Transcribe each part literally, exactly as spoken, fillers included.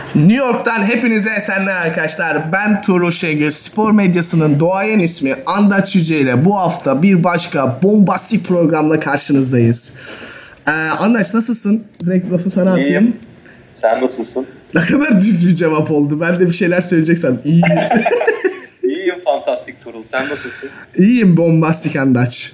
New York'tan hepinize esenler arkadaşlar. Ben Tuğrul Şengöz. Spor medyasının doğayan ismi Andaç Yüce ile bu hafta bir başka bombastik programla karşınızdayız. Ee, Andaç nasılsın? Direkt lafı sana atayım. İyiyim. Sen nasılsın? Ne kadar düz bir cevap oldu. Ben de bir şeyler söyleyeceksen. İyiyim. İyiyim fantastik Tuğrul. Sen nasılsın? İyiyim bombastik Andaç.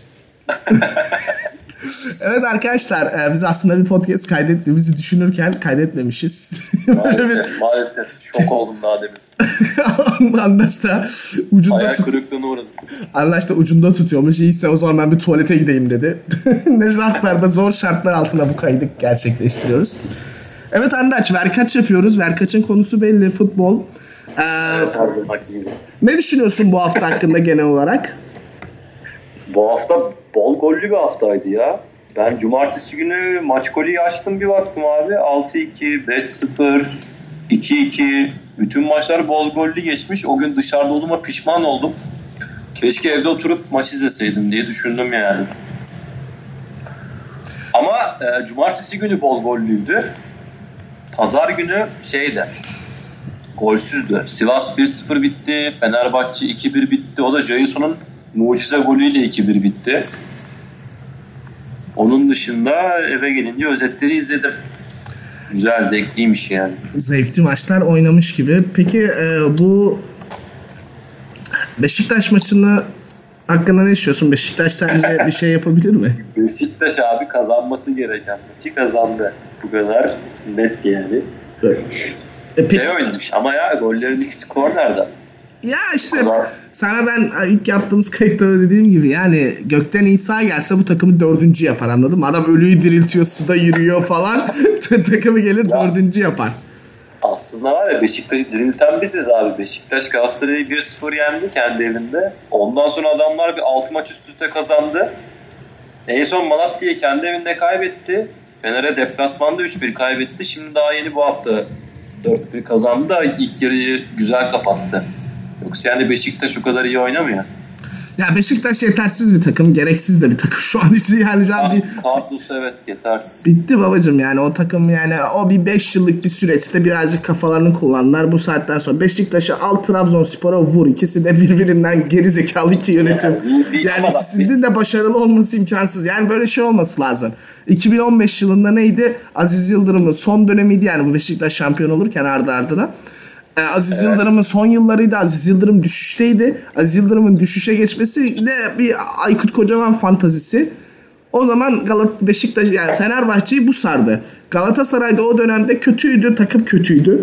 Evet arkadaşlar, biz aslında bir podcast kaydettiğimizi düşünürken kaydetmemişiz. Maalesef, maalesef. Şok oldum daha demin. Anlaş da ucunda Ayak tut- kırıklığına uğradım. Anlaş da ucunda tutuyormuş. İyiyse o zaman ben bir tuvalete gideyim dedi. Ne şartlarda, zor şartlar altında bu kaydı gerçekleştiriyoruz. Evet Andaç, Verkaç yapıyoruz. Verkaç'ın konusu belli, futbol. Ee, Evet abi, bak iyi. Ne düşünüyorsun bu hafta hakkında genel olarak? Bu hafta bol gollü bir haftaydı ya. Ben cumartesi günü maç golü açtım bir baktım abi. altı iki, beş sıfır, iki iki. Bütün maçlar bol gollü geçmiş. O gün dışarıda olduğuma pişman oldum. Keşke evde oturup maç izleseydim diye düşündüm yani. Ama e, cumartesi günü bol gollüydü. Pazar günü şeydi. Golsüzdü. Sivas bir sıfır bitti. Fenerbahçe iki bir bitti. O da Jason'un mucize golüyle iki bir bitti. Onun dışında eve gelince özetleri izledim. Güzel, zevkliymiş yani. Zevkli maçlar oynamış gibi. Peki e, bu Beşiktaş maçını hakkında ne düşünüyorsun? Beşiktaş sence bir şey yapabilir mi? Beşiktaş abi kazanması gereken maçı kazandı. Bu kadar net yani. Evet. E, peki, şey oynamış ama ya gollerin ikisi kornerden. ya işte sana ben ilk yaptığımız kayıtta da dediğim gibi yani gökten İsa gelse bu takımı dördüncü yapar, anladın mı? Adam ölüyü diriltiyor, suda yürüyor falan. Takımı gelir ya, dördüncü yapar. Aslında var ya, Beşiktaş'ı dirilten biziz abi. Beşiktaş Galatasaray'ı bir sıfır yendi kendi evinde. Ondan sonra adamlar bir altı maç üst üste kazandı. En son Malatya'yı kendi evinde kaybetti. Fener'e deplasmanda üç bir kaybetti. Şimdi daha yeni bu hafta dört bir kazandı da ilk yarıyı güzel kapattı. Yoksa yani Beşiktaş o kadar iyi oynamıyor. Ya Beşiktaş yetersiz bir takım, gereksiz de bir takım şu an için yani. Şu an bir... Kadrosu evet yetersiz. Bitti babacığım yani o takım, yani o bir beş yıllık bir süreçte birazcık kafalarını kullandılar. Bu saatten sonra Beşiktaş'a al, Trabzonspor'a vur. İkisi de birbirinden gerizekalı iki yönetim. Yani, bir, bir yani ikisinin de başarılı olması imkansız. Yani böyle şey olması lazım. iki bin on beş yılında neydi? Aziz Yıldırım'ın son dönemiydi yani bu Beşiktaş şampiyon olurken ardı ardına. Aziz evet. Yıldırım'ın son yıllarıydı. Aziz Yıldırım düşüşteydi. Aziz Yıldırım'ın düşüşe geçmesiyle bir Aykut Kocaman fantazisi. O zaman Galat Beşiktaş yani Fenerbahçe'yi bu sardı. Galatasaray'da o dönemde kötüydü, takım kötüydü.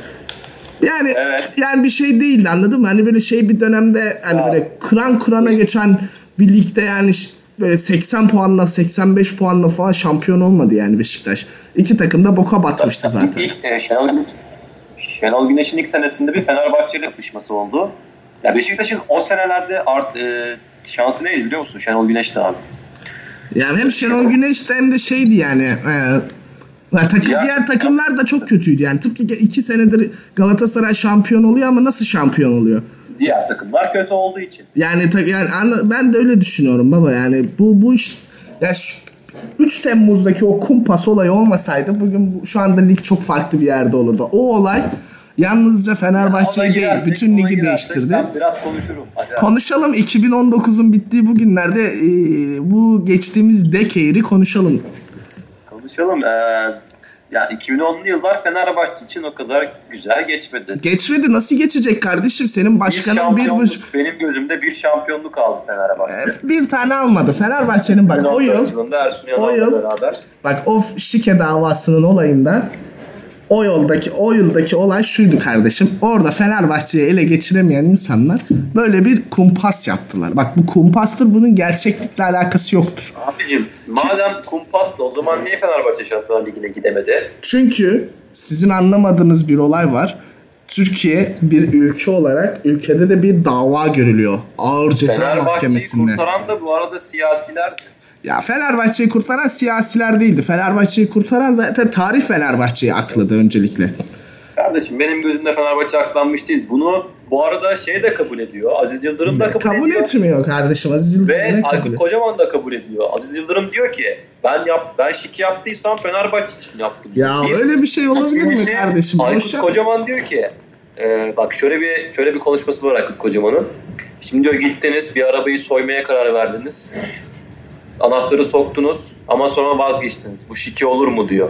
Yani evet. Yani bir şey değildi, anladın mı? Hani böyle şey bir dönemde hani ya. Böyle Kur'an Kur'an'a geçen bir ligde yani böyle seksen puanla seksen beş puanla falan şampiyon olmadı yani Beşiktaş. İki takım da boka batmıştı zaten. İlk e, Şenol Şenol Güneş'in ilk senesinde bir Fenerbahçe'yle yapışması oldu. Ya Beşiktaş'ın o senelerde art, e, şansı neydi biliyor musun? Şenol Güneş'ti abi. Yani hem Şenol Güneş'ti hem de şeydi yani. E, takım, diğer, diğer takımlar da çok kötüydü yani. Tıpkı iki senedir Galatasaray şampiyon oluyor ama nasıl şampiyon oluyor? Diğer takımlar kötü olduğu için. Yani, ta, yani ben de öyle düşünüyorum baba yani. Bu bu iş ya şu, üç Temmuz'daki o kumpas olayı olmasaydı bugün şu anda lig çok farklı bir yerde olurdu. O olay yalnızca Fenerbahçe'yi değil, bütün ligi değiştirdi. Biraz konuşurum. Hadi konuşalım. iki bin on dokuzun bittiği bugünlerde e, bu geçtiğimiz decade'i konuşalım. Konuşalım. Ee, yani iki bin onlu yıllar Fenerbahçe için o kadar güzel geçmedi. Geçmedi. Nasıl geçecek kardeşim? Senin başkanın bir, bir buçuk... Benim gözümde bir şampiyonluk aldı Fenerbahçe. E, bir tane almadı. Fenerbahçe'nin bak o yıl o yıl beraber. Bak o şike davasının olayında o yoldaki o yıldaki olay şuydu kardeşim. Orada Fenerbahçe'yi ele geçiremeyen insanlar böyle bir kumpas yaptılar. Bak bu kumpastır, bunun gerçeklikle alakası yoktur. Abicim madem kumpastı o zaman niye Fenerbahçe Şampiyonlar Ligi'ne gidemedi? Çünkü sizin anlamadığınız bir olay var. Türkiye bir ülke olarak ülkede de bir dava görülüyor. Ağır Ceza Mahkemesi'nde. Fenerbahçe'yi kurtaran da bu arada siyasiler. Ya Fenerbahçe'yi kurtaran siyasiler değildi. Fenerbahçe'yi kurtaran zaten tarih Fenerbahçe'yi akladı öncelikle. Kardeşim benim gözümde Fenerbahçe aklanmış değil. Bunu bu arada şey de kabul ediyor. Aziz Yıldırım da kabul, kabul ediyor. Kabul etmiyor kardeşim. Aziz Yıldırım ve Aykut Kocaman da kabul ediyor. Aziz Yıldırım diyor ki Ben yap ben şike yaptıysam Fenerbahçe için yaptım. Ya bir, öyle bir şey olabilir mi kardeşim? Aykut Kocaman diyor ki e, bak şöyle bir şöyle bir konuşması var Aykut Kocaman'ın. Şimdi diyor gittiniz bir arabayı soymaya karar verdiniz. Anahtarı soktunuz ama sonra vazgeçtiniz. Bu şike olur mu diyor.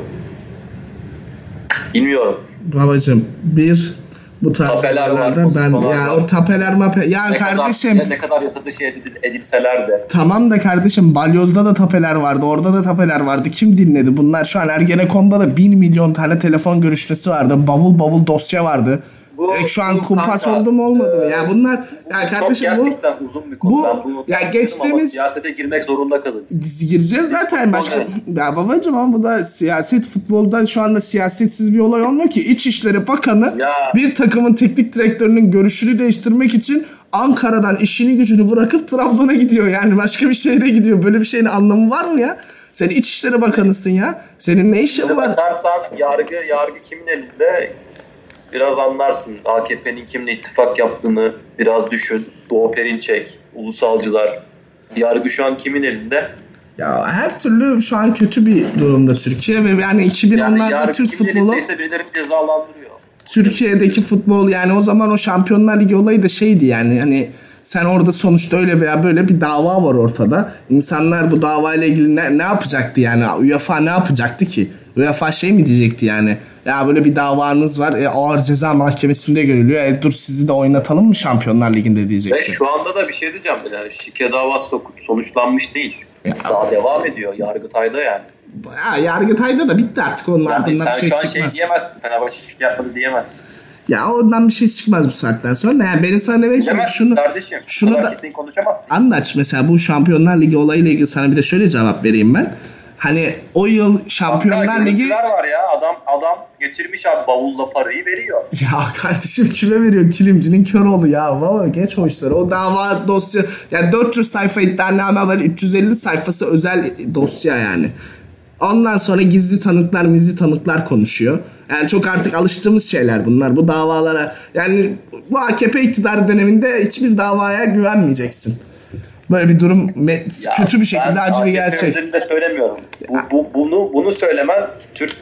Bilmiyorum. Babacım bir bu tarz olaylarda ben ya o tapeler mape ya ne kardeşim kadar, ne kadar yasa dışı edilseler de. Tamam da kardeşim Balyoz'da da tapeler vardı, orada da tapeler vardı. Kim dinledi? Bunlar şu an Ergenekon'da da bin milyon tane telefon görüşmesi vardı. Bavul bavul dosya vardı. Bu, e, şu an kumpas kanka, oldu mu olmadı mı? E, ya bunlar ya kardeşim çok gerçekten bu uzun bir konu. Bu, ben bunu ya geçtiğimiz siyasete girmek zorunda kalırız. Gireceğiz zaten başka. Ya babacığım ama bu da siyaset futbolda şu anda siyasetsiz bir olay olmuyor ki. İçişleri Bakanı ya. bir takımın teknik direktörünün görüşünü değiştirmek için Ankara'dan işini gücünü bırakıp Trabzon'a gidiyor. Yani başka bir şehre gidiyor. Böyle bir şeyin anlamı var mı ya? Sen İçişleri Bakanısın ya. Senin ne işin var? Bakarsan yargı yargı kimin elinde? Biraz anlarsın. A K P'nin kimle ittifak yaptığını biraz düşün. Doğu Perinçek, ulusalcılar. Yargı şu an kimin elinde? Ya her türlü şu an kötü bir durumda Türkiye ve yani iki bin onlarda yani Türk futbolu birileri cezalandırıyor. Türkiye'deki futbol yani o zaman o Şampiyonlar Ligi olayı da şeydi yani hani sen orada sonuçta öyle veya böyle bir dava var ortada. İnsanlar bu davayla ilgili ne, ne yapacaktı yani? UEFA ne yapacaktı ki? UEFA şey mi diyecekti yani? Ya böyle bir davanız var. E, ağır ceza mahkemesinde görülüyor. E, dur sizi de oynatalım mı Şampiyonlar Ligi'nde diyecekti. Ve şu anda da bir şey diyeceğim. Yani şike davası sonuçlanmış değil. Ya, daha devam ediyor. Yargıtay'da yani. Ya, Yargıtay'da da bitti artık onun yani ardından bir şey çıkmaz. Sen şu an şey diyemezsin. Fenerbahçe şike yapmadı diyemezsin. Ya oradan bir şey çıkmaz bu saatten sonra. Yani benim sana ne söyleyeyim şunu kardeşim, şunu da anlaç mesela bu Şampiyonlar Ligi olayıyla ilgili sana bir de şöyle cevap vereyim ben. Hani o yıl Şampiyonlar Hatta Ligi var ya adam adam getirmiş abi bavulla parayı veriyor. Ya kardeşim kime veriyor? Kilimcinin kör oğlu ya. Valla geç o işleri. O dava dosya yani dört yüz sayfa iddianame var. üç yüz elli sayfası özel dosya yani. Ondan sonra gizli tanıklar, mizli tanıklar konuşuyor. Yani çok artık alıştığımız şeyler bunlar. Bu davalara yani bu A K P iktidarı döneminde hiçbir davaya güvenmeyeceksin. Böyle bir durum me- ya kötü bir şekilde acı bir gerçek. Ben de söylemiyorum. Bu, bu, bunu bunu söylemen Türk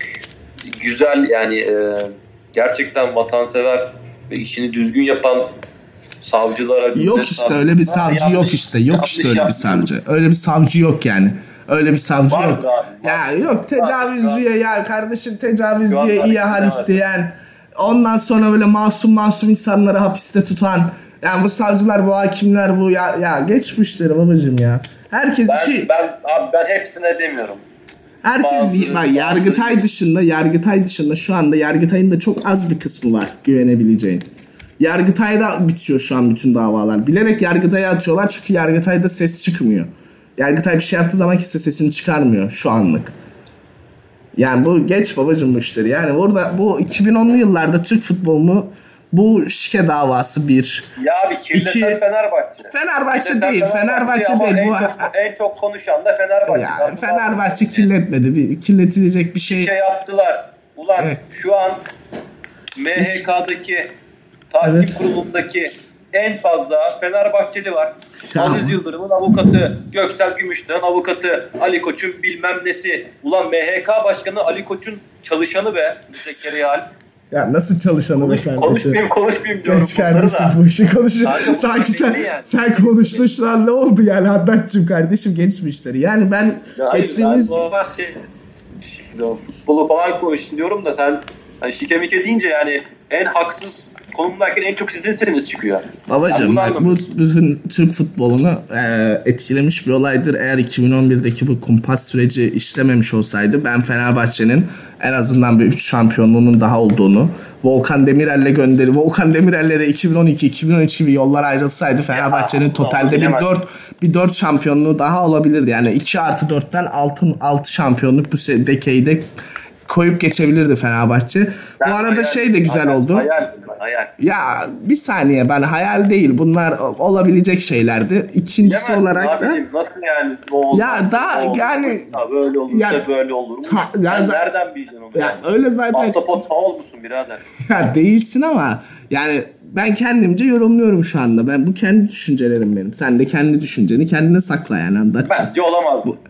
güzel yani e, gerçekten vatansever ve işini düzgün yapan savcılara yok işte savcı, öyle bir savcı yok yanlış, işte. Yok işte öyle bir savcı. Öyle bir savcı yok yani. Öyle bir savcı var yok. Abi, ya var. Yok tecavüzcüye ya kardeşim tecavüzcüye iyi hal isteyen ondan sonra böyle masum masum insanları hapiste tutan yani bu savcılar bu hakimler bu ya, ya geç bu işleri babacığım ya. Herkes ben, şey. Ben abi ben hepsine demiyorum. Herkes bazı, bak Yargıtay bazı... dışında Yargıtay dışında şu anda Yargıtay'ın da çok az bir kısmı var güvenebileceğin. Yargıtay'da bitiyor şu an bütün davalar. Bilerek Yargıtay'a atıyorlar çünkü Yargıtay'da ses çıkmıyor. Yargıtay bir şey yaptığı zaman kimse sesini çıkarmıyor şu anlık. Yani bu geç babacım bu işleri. Yani burada bu iki bin onlu yıllarda Türk futbolunu bu şike davası bir. Ya abi kirleten iki, Fenerbahçe. Fenerbahçe kirleten değil. Fenerbahçe, Fenerbahçe değil. En, bu, çok, en çok konuşan da Fenerbahçe. Ya, Fenerbahçe kirletmedi. Bir, kirletilecek bir şey. Şey yaptılar. Ulan evet. Şu an M H K'daki takip evet. kurulundaki en fazla Fenerbahçeli var. Ya. Aziz Yıldırım'ın avukatı, Göksel Gümüş'ten avukatı, Ali Koç'un bilmem nesi. Ulan M H K Başkanı Ali Koç'un çalışanı be. Zekeriya Alp. Ya nasıl çalışanı Konuş, be kardeşim? Konuşmayayım konuşmayayım diyorum. Geç kardeşim bu işi konuşuyor. Sanki sen, yani. sen konuştun şu an ne oldu yani Haddad'cığım kardeşim genç mi işleri? Yani ben ya geçtiğimiz... Hayır, ben şey, şimdi futbolu falan konuşun diyorum da sen hani şike mike deyince yani en haksız konumdayken en çok sizin sesiniz çıkıyor. Babacığım bak bu bütün Türk futbolunu e, etkilemiş bir olaydır. Eğer iki bin on birdeki bu kumpas süreci işlememiş olsaydı ben Fenerbahçe'nin en azından bir üç şampiyonluğunun daha olduğunu Volkan Demirel'le gönderi Volkan Demirel'le de iki bin on iki iki bin on üç gibi yollar ayrılsaydı Fenerbahçe'nin ya, totalde bir dört bir dört şampiyonluğu daha olabilirdi. Yani iki artı dörtten altı şampiyonluk bu decade'de koyup geçebilirdi Fenerbahçe. Ben bu arada hayal, şey de güzel hayal, oldu. Hayal, hayal. Ya bir saniye ben hayal değil. Bunlar olabilecek şeylerdi. İkincisi Yemezsin olarak da nasıl yani olmaz, ya da olmaz, yani ha, böyle olursa ya, böyle olur mu? Ha, ya, ya, nereden bileceksin onu? Ya yani? Öyle zaten. Ahtapot pahalı musun birader? Ya değilsin ama yani ben kendimce yorumluyorum şu anda. Ben bu kendi düşüncelerim benim. Sen de kendi düşünceni kendine sakla yani anlatacağım. Bence olamaz. Bu,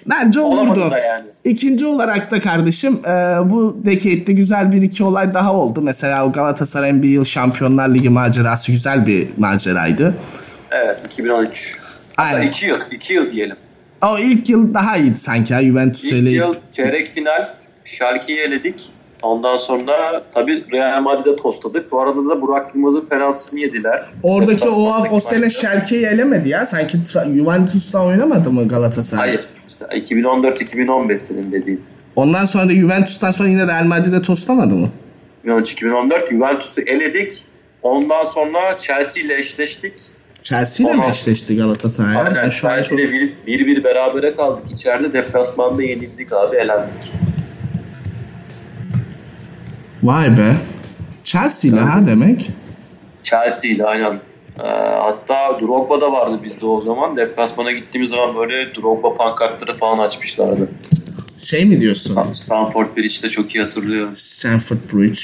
Bence olurdu. Yani. İkinci olarak da kardeşim e, bu decade'de güzel bir iki olay daha oldu. Mesela o Galatasaray'ın bir yıl Şampiyonlar Ligi macerası güzel bir maceraydı. Evet, iki bin on üç. Aynen. iki yıl, iki yıl diyelim. O ilk yıl daha iyiydi sanki ya, Juventus'u eleyip. İlk yıl çeyrek final Schalke'yi eledik. Ondan sonra tabii Real Madrid'e tostladık. Bu arada da Burak Yılmaz'ın penaltısını yediler. Oradaki o o sene Schalke'yi elemedi ya. Sanki Juventus'ta oynamadı mı Galatasaray? Hayır. iki bin on dört iki bin on beş senin dediğin. Ondan sonra da Juventus'tan sonra yine Real Madrid'e tostlamadı mı? iki bin on üç iki bin on dört Juventus'u eledik. Ondan sonra Chelsea ile eşleştik. Chelsea ile mi eşleşti Galatasaray? Aynen. Chelsea ile bir, bir bir berabere kaldık. İçeride deplasmanda yenildik abi, elendik. Vay be. Chelsea ile ha demek. Chelsea ile aynen. Ee, hatta Drogba da vardı bizde o zaman. Deplasmana gittiğimiz zaman böyle Drogba pankartları falan açmışlardı. Şey mi diyorsun? Stamford Bridge'de çok iyi hatırlıyorum. Stamford Bridge.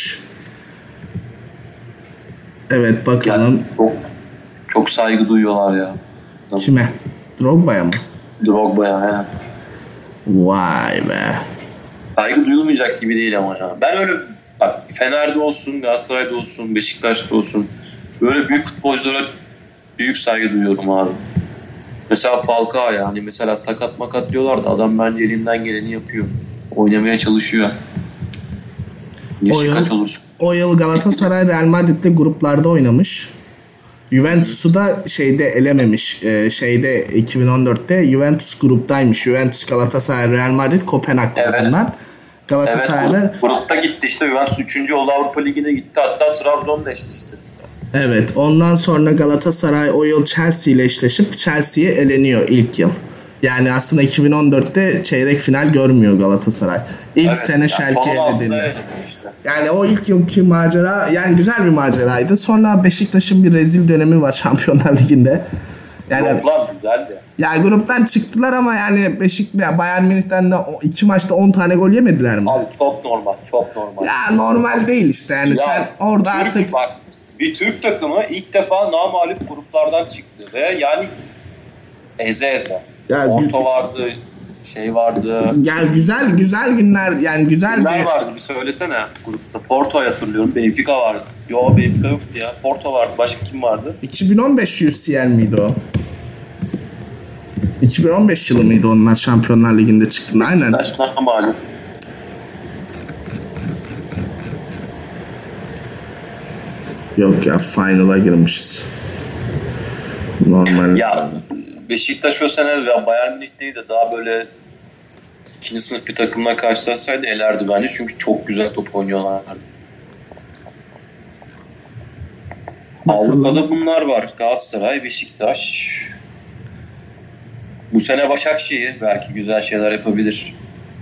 Evet bakalım. Yani çok, çok saygı duyuyorlar ya. Kime? Drogba'ya mı? Drogba'ya aynen. Vay be. Saygı duyulmayacak gibi değil ama ya. Ben öyle bak, Fener'de olsun, Galatasaray'da olsun, Beşiktaş'ta olsun, böyle büyük futbolculara büyük saygı duyuyorum abi. Mesela Falcao, yani mesela sakat makat diyorlar da adam bence elinden geleni yapıyor. Oynamaya çalışıyor. O yıl, o yıl Galatasaray Real Madrid'de gruplarda oynamış. Juventus'u da şeyde elememiş. Ee, şeyde iki bin on dörtte Juventus gruptaymış. Juventus, Galatasaray, Real Madrid, Kopenhag grubundan. Evet. Galatasaray'la evet, grupta gitti işte. Juventus üçüncü oldu, Avrupa Ligi'ne gitti. Hatta Trabzon'da eşleşti. Evet. Ondan sonra Galatasaray o yıl Chelsea ile eşleşip Chelsea'ye eleniyor ilk yıl. Yani aslında iki bin on dörtte çeyrek final görmüyor Galatasaray. İlk evet, sene Schalke'ye yani elediğinde. Işte. Yani o ilk yılki macera yani güzel bir maceraydı. Sonra Beşiktaş'ın bir rezil dönemi var Şampiyonlar Ligi'nde. Yani gruplar güzeldi. Yani gruptan çıktılar ama yani Beşiktaş Bayern Münih'ten de iki maçta on tane gol yemediler mi? Abi çok normal, çok normal. Ya normal değil işte yani ya, sen orada Türk, artık bak, bir Türk takımı ilk defa namağlup gruplardan çıktı ve yani eze eze. Ya, Porto vardı, şey vardı. Ya güzel güzel günler yani güzel günler bir... vardı, bir söylesene grupta. Porto'yu hatırlıyorum, Benfica vardı. Yo, Benfica yoktu ya. Porto vardı. Başka kim vardı? iki bin on beş U C L miydi o? iki bin on beş yılı mıydı onlar Şampiyonlar Ligi'nde çıktığında? Aynen. Taşlar malum. Yok ya, final'a girmişiz. Normal. Ya Beşiktaş o sene ya Bayern Münih değil de daha böyle ikinci sınıf bir takımla karşılaşsaydı elerdi bence. Çünkü çok güzel top oynuyorlardı. Avrupa'da bunlar var. Galatasaray, Beşiktaş. Bu sene Başakşehir belki güzel şeyler yapabilir.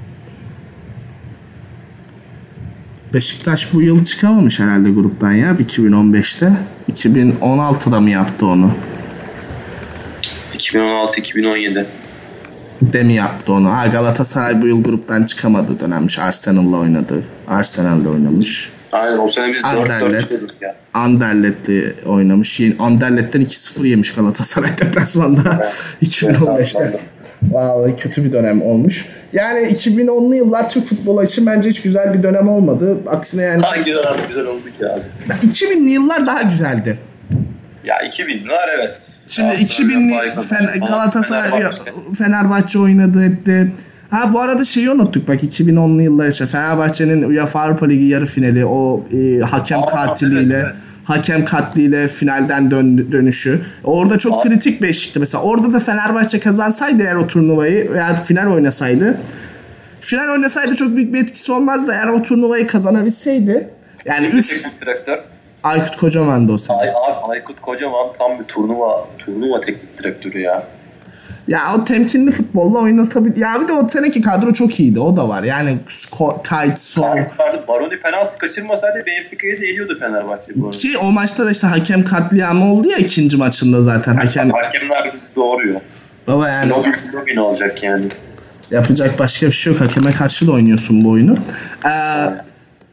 Beşiktaş bu yıl çıkamamış herhalde gruptan ya iki bin on beşte. iki bin on altıda mı yaptı onu? iki bin on altı iki bin on yedi de mi yaptı onu? Ha, Galatasaray bu yıl gruptan çıkamadı dönemmiş. Arsenal'la oynadı. Arsenal'da oynamış. Aynen, o sene biz dört dört çıkıyorduk ya. Anderlet'le oynamış. Anderlet'ten iki sıfır yemiş Galatasaray deplasmanda evet. iki bin on beşte. Evet, vallahi kötü bir dönem olmuş. Yani iki bin onlu yıllar Türk futbolu için bence hiç güzel bir dönem olmadı. Aksine yani... Hangi dönem güzel oldu ki abi? iki binli yıllar daha güzeldi. Ya iki binler evet. Şimdi iki binli Fen- Galatasaray Fenerbahçe. Fenerbahçe oynadı etti. Ha bu arada şeyi unuttuk bak, iki bin onlu yıllar için Fenerbahçe'nin UEFA Avrupa Ligi yarı finali, o e, hakem Aa, katiliyle evet, evet. hakem katliyle finalden dön- dönüşü. Orada çok Aa. kritik bir eşikti mesela. Orada da Fenerbahçe kazansaydı eğer o turnuvayı veya final oynasaydı. Final oynasaydı çok büyük bir etkisi olmazdı eğer o turnuvayı kazanabilseydi. Yani üç direktör Aykut Kocaman da o sene. Ay, abi Aykut Kocaman tam bir turnuva turnuva teknik direktörü ya. Ya o temkinli futbolla oynatabilir. Ya bir de o seneki kadro çok iyiydi. O da var. Yani Kayt, Sol. Kayt vardı. Baroni penaltı kaçırmasaydı Benfica'yı da eliyordu Fenerbahçe bu arada. Ki o maçta da işte hakem katliamı oldu ya ikinci maçında zaten. Hakem... Hakemler bizi doğuruyor. Baba yani. Lobby, lobby ne olacak yani? Yapacak başka bir şey yok. Hakeme karşı da oynuyorsun bu oyunu. Ee,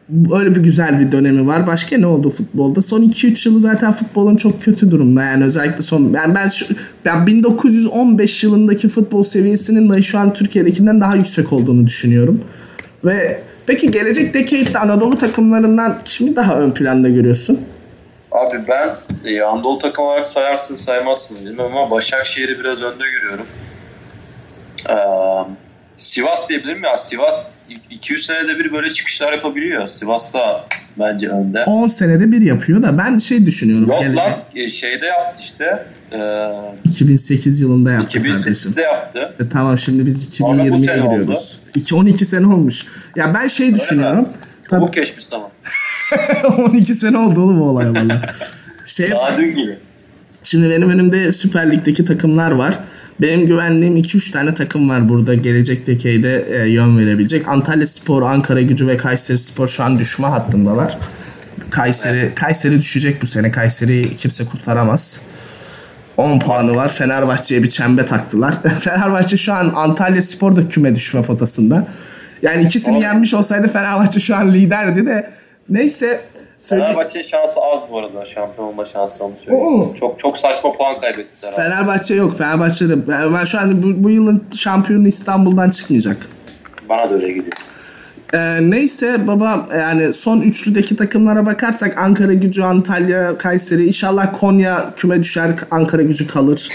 Öyle bir güzel bir dönemi var. Başka ne oldu futbolda? Son iki üç yılı zaten futbolun çok kötü durumda. Yani özellikle son yani ben şu, ben bin dokuz yüz on beş yılındaki futbol seviyesinin de şu an Türkiye'dekinden daha yüksek olduğunu düşünüyorum. Ve peki gelecek decade'de Anadolu takımlarından kimi daha ön planda görüyorsun? Abi ben e, Anadolu takım olarak sayarsın saymazsın bilmiyorum ama Başakşehir'i biraz önde görüyorum. Ee, Sivas diyebilirim ya. Sivas iki yüz senede bir böyle çıkışlar yapabiliyor. Sivas da bence önde. on senede bir yapıyor da ben şey düşünüyorum. Yok gelecek... lan e, şeyde yaptı işte. E, iki bin sekiz yılında yaptı iki bin sekizde kardeşim. yaptı. E, tamam şimdi biz iki bin yirmiye giriyoruz. iki on iki sene olmuş. Ya ben şey öyle düşünüyorum. Tabii. Bu geçmiş zaman. on iki sene oldu oğlum o olay valla. Şey, daha dün gibi. Şimdi benim önümde Süper Lig'deki takımlar var. Benim güvendiğim iki üç tane takım var burada gelecek decade'de e, yön verebilecek. Antalyaspor, Ankaragücü ve Kayserispor şu an düşme hattındalar. Kayseri evet. Kayseri düşecek bu sene. Kayseri'yi kimse kurtaramaz. on puanı var. Fenerbahçe'ye bir çembe taktılar. Fenerbahçe şu an Antalyaspor da küme düşme potasında. Yani ikisini Oğlum. yenmiş olsaydı Fenerbahçe şu an liderdi de. Neyse. Fenerbahçe'nin şansı az bu arada. Şampiyon olma şansı onu söyleyeyim. Çok çok saçma puan kaybettiler. Fenerbahçe yok. Fenerbahçe'de ben şu an bu, bu yılın şampiyonu İstanbul'dan çıkmayacak. Bana da öyle gidiyor. Ee, neyse baba yani son üçlüdeki takımlara bakarsak Ankaragücü, Antalya, Kayseri, inşallah Konya küme düşer, Ankaragücü kalır.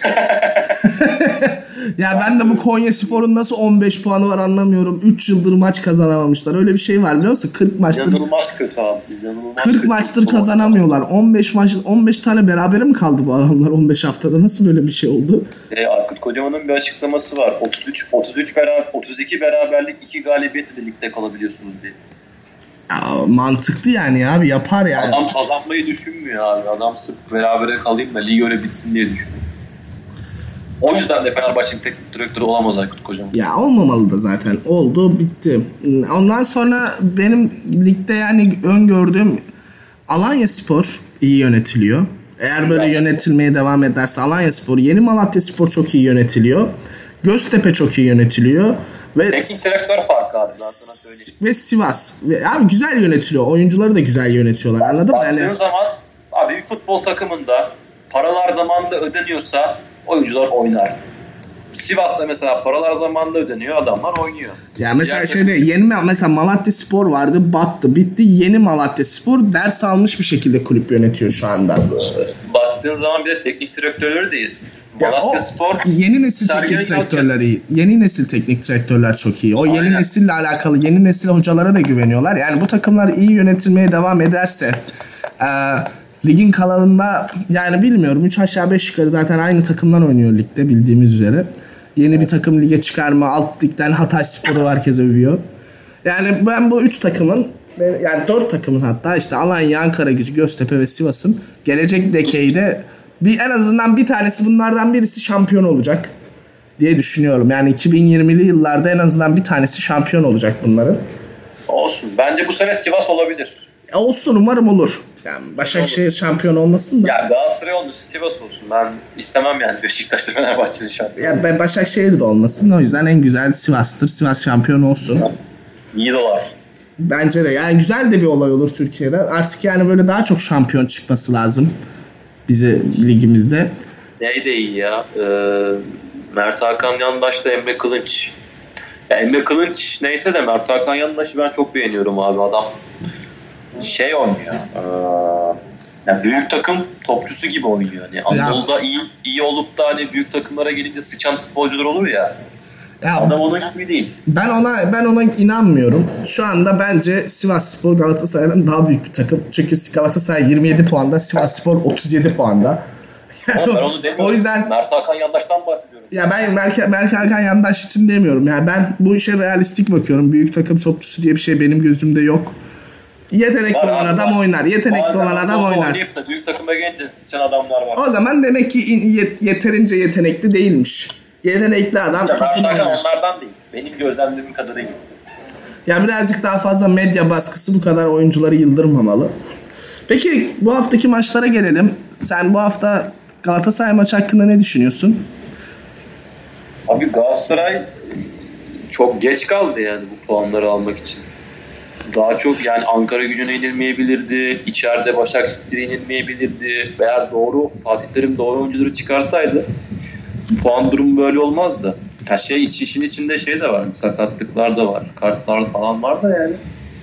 Ya ben de bu Konyaspor'un nasıl on beş puanı var anlamıyorum. üç yıldır maç kazanamamışlar. Öyle bir şey var biliyor musun? kırk maçtır. İnanılmaz kötü abi. İnanılmaz kırk kötü. maçtır kazanamıyorlar. on beş maç on beş tane berabere mi kaldı bu adamlar on beş haftada? Nasıl böyle bir şey oldu? E, Aykut Kocaman'ın bir açıklaması var. otuz üç otuz üç beraber otuz iki beraberlik iki galibiyetle de ligde kalabiliyorsunuz diye. Ya, mantıklı yani abi yapar yani. Adam kazanmayı düşünmüyor abi. Adam sırf berabere kalayım da lig öyle bitsin diye düşünüyor. O yüzden de Fenerbahçe'nin teknik direktörü olamaz Aykut Kocaman. Ya olmamalı da zaten. Oldu, bitti. Ondan sonra benim ligde yani öngördüğüm Alanyaspor iyi yönetiliyor. Eğer böyle yönetilmeye devam ederse Alanyaspor, Yeni Malatyaspor çok iyi yönetiliyor. Göztepe çok iyi yönetiliyor. Ve teknik direktör farkı abi ben sana söyleyeyim. Ve Sivas. Ve abi güzel yönetiliyor. Oyuncuları da güzel yönetiyorlar. Anladın mı? Baktığın yani... zaman abi bir futbol takımında paralar zamanında ödeniyorsa oyuncular oynar. Sivas'ta mesela paralar zamanında ödeniyor, adamlar oynuyor. Ya mesela yani şöyle yeni mesela Malatyaspor vardı, battı, bitti. Yeni Malatyaspor ders almış bir şekilde kulüp yönetiyor şu anda. Baktığın zaman bir de teknik direktörleri deyiz. Malatyaspor yeni nesil teknik direktörleri iyi. Yeni nesil teknik direktörler çok iyi. O Aynen. Yeni nesille alakalı yeni nesil hocalara da güveniyorlar. Yani bu takımlar iyi yönetilmeye devam ederse eee ligin kalanında yani bilmiyorum üç aşağı beş yukarı zaten aynı takımlar oynuyor ligde bildiğimiz üzere. Yeni bir takım lige çıkarma, alt ligden Hatayspor'u herkes övüyor. Yani ben bu üç takımın yani dört takımın hatta işte Alanya, Ankaragücü, Göztepe ve Sivas'ın gelecek decade'de bir en azından bir tanesi bunlardan birisi şampiyon olacak diye düşünüyorum. Yani iki bin yirmili yıllarda en azından bir tanesi şampiyon olacak bunların. Olsun. Bence bu sene Sivas olabilir. Olsun umarım olur. Yani Başakşehir şampiyon olmasın da. Ya Galatasaray olmuş, Sivas olsun. Ben istemem yani Beşiktaş'ta Fenerbahçe'nin şampiyon. Ya ben Başakşehir de olmasın. O yüzden en güzel Sivas'tır. Sivas şampiyon olsun. İyi dolar. Bence de. Yani güzel de bir olay olur Türkiye'de. Artık yani böyle daha çok şampiyon çıkması lazım bize ligimizde. Ney de iyi ya. Ee, Mert Hakan Yandaş'la Emre Kılınç. Ya Emre Kılınç neyse de Mert Hakan Yandaş'ı ben çok beğeniyorum abi. Adam şey oynuyor. Ee, yani büyük takım topçusu gibi oynuyor. Yani Anadolu'da iyi iyi olup da hani büyük takımlara gelince sıçan futbolcular olur ya. Ya adam onun gibi değil. Ben ona ben ona inanmıyorum. Şu anda bence Sivasspor Galatasaray'dan daha büyük bir takım. Çünkü Galatasaray yirmi yedi puanda, Sivasspor otuz yedi puanda. Yani ben onu demiyorum. O yüzden Mert Hakan Yandaş'tan bahsediyorum. Ya ben Mert, Mert Hakan Yandaş için demiyorum. Yani ben bu işe realistik bakıyorum. Büyük takım topçusu diye bir şey benim gözümde yok. Yetenekli var, olan adam var. oynar. Yetenekli olan adam oynar. Oynayıp da büyük takıma gelince sıçan adamlar var. O zaman demek ki yeterince yetenekli değilmiş. Yetenekli adam takım oynar. Onlardan değil. Benim gözlemlediğim kadarıyla. Ya birazcık daha fazla medya baskısı bu kadar oyuncuları yıldırmamalı. Peki bu haftaki maçlara gelelim. Sen bu hafta Galatasaray maçı hakkında ne düşünüyorsun? Abi Galatasaray çok geç kaldı yani bu puanları almak için. Daha çok yani Ankara Gücü'ne yenilmeyebilirdi, içeride Başakşehir'e yenilmeyebilirdi veya doğru Fatih Terim doğru oyuncuları çıkarsaydı puan durumu böyle olmazdı. Her şey iç, işin içinde şey de var, sakatlıklar da var, kartlar falan var da yani.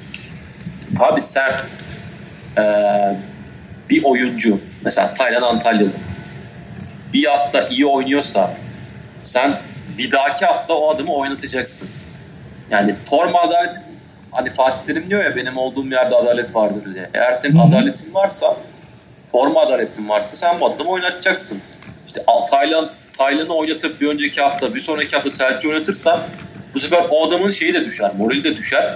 Abi sen ee, bir oyuncu mesela Taylan Antalyalı bir hafta iyi oynuyorsa sen bir dahaki hafta o adamı oynatacaksın. Yani forma adaleti, hani Fatih Terim diyor ya benim olduğum yerde adalet vardır diye. Eğer senin Hı-hı. adaletin varsa, forma adaletin varsa sen bu adamı oynatacaksın. İşte Taylan Taylan'ı oynatıp bir önceki hafta, bir sonraki hafta Selçuk'u oynatırsan bu sefer o adamın şeyi de düşer, morali de düşer.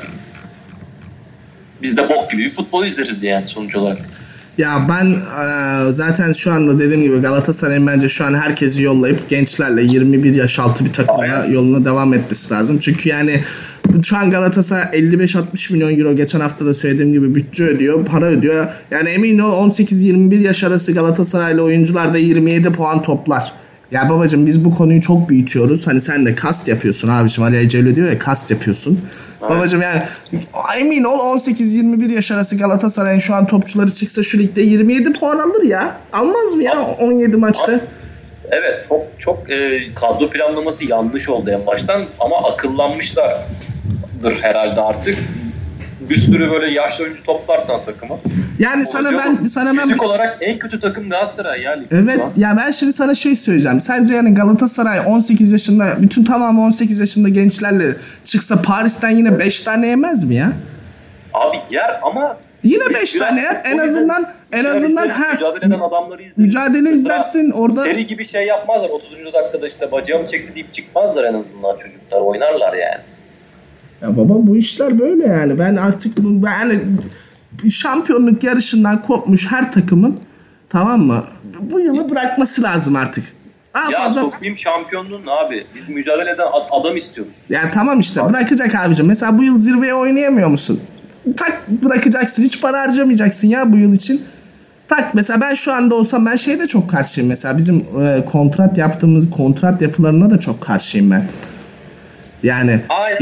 Biz de bok gibi bir futbol izleriz yani sonuç olarak. Ya ben e, zaten şu anda dediğim gibi Galatasaray'ın bence şu an herkesi yollayıp gençlerle yirmi bir yaş altı bir takımla yoluna devam etmesi lazım. Çünkü yani şu an Galatasaray elli beş altmış milyon euro geçen hafta da söylediğim gibi bütçe ödüyor, para ödüyor. Yani emin ol on sekiz yirmi bir yaş arası Galatasaraylı oyuncular da yirmi yedi puan toplar. Ya babacığım biz bu konuyu çok büyütüyoruz. Hani sen de kast yapıyorsun abiciğim. Ali Eceli diyor ya kast yapıyorsun. Evet. Babacığım yani emin ol on sekiz yirmi bir yaş arası Galatasaray'ın şu an topçuları çıksa şu ligde yirmi yedi puan alır ya. Almaz mı ya on yedi maçta? Evet çok çok e, kadro planlaması yanlış oldu en baştan ama akıllanmışlardır herhalde artık. Bir sürü böyle yaşlı oyuncu toplarsan takımı. Yani olacak sana ben mı? sana Fizik ben olarak en kötü takım Galatasaray yani. Evet ya ben şimdi sana şey söyleyeceğim. Sence yani Galatasaray on sekiz yaşında bütün tamamı on sekiz yaşında gençlerle çıksa Paris'ten yine beş tane yemez mi ya? Abi yer ama yine beş tane yer. En azından en azından ha mücadele eden adamları izlersin. Mücadele izlersin orada. Seri gibi şey yapmazlar. otuzuncu dakikada işte bacağımı çekti deyip çıkmazlar en azından çocuklar. Oynarlar yani. Ya baba bu işler böyle yani. Ben artık yani şampiyonluk yarışından kopmuş her takımın tamam mı? Bu yılı bırakması lazım artık. Daha ya fazla... sokayım şampiyonluğun abi. Biz mücadele eden adam istiyoruz. Ya tamam işte abi. Bırakacak abicim. Mesela bu yıl zirveye oynayamıyor musun? Tak bırakacaksın. Hiç para harcamayacaksın ya bu yıl için. Tak mesela ben şu anda olsam ben şeye de çok karşıyım mesela. Bizim e, kontrat yaptığımız kontrat yapılarına da çok karşıyım ben. Yani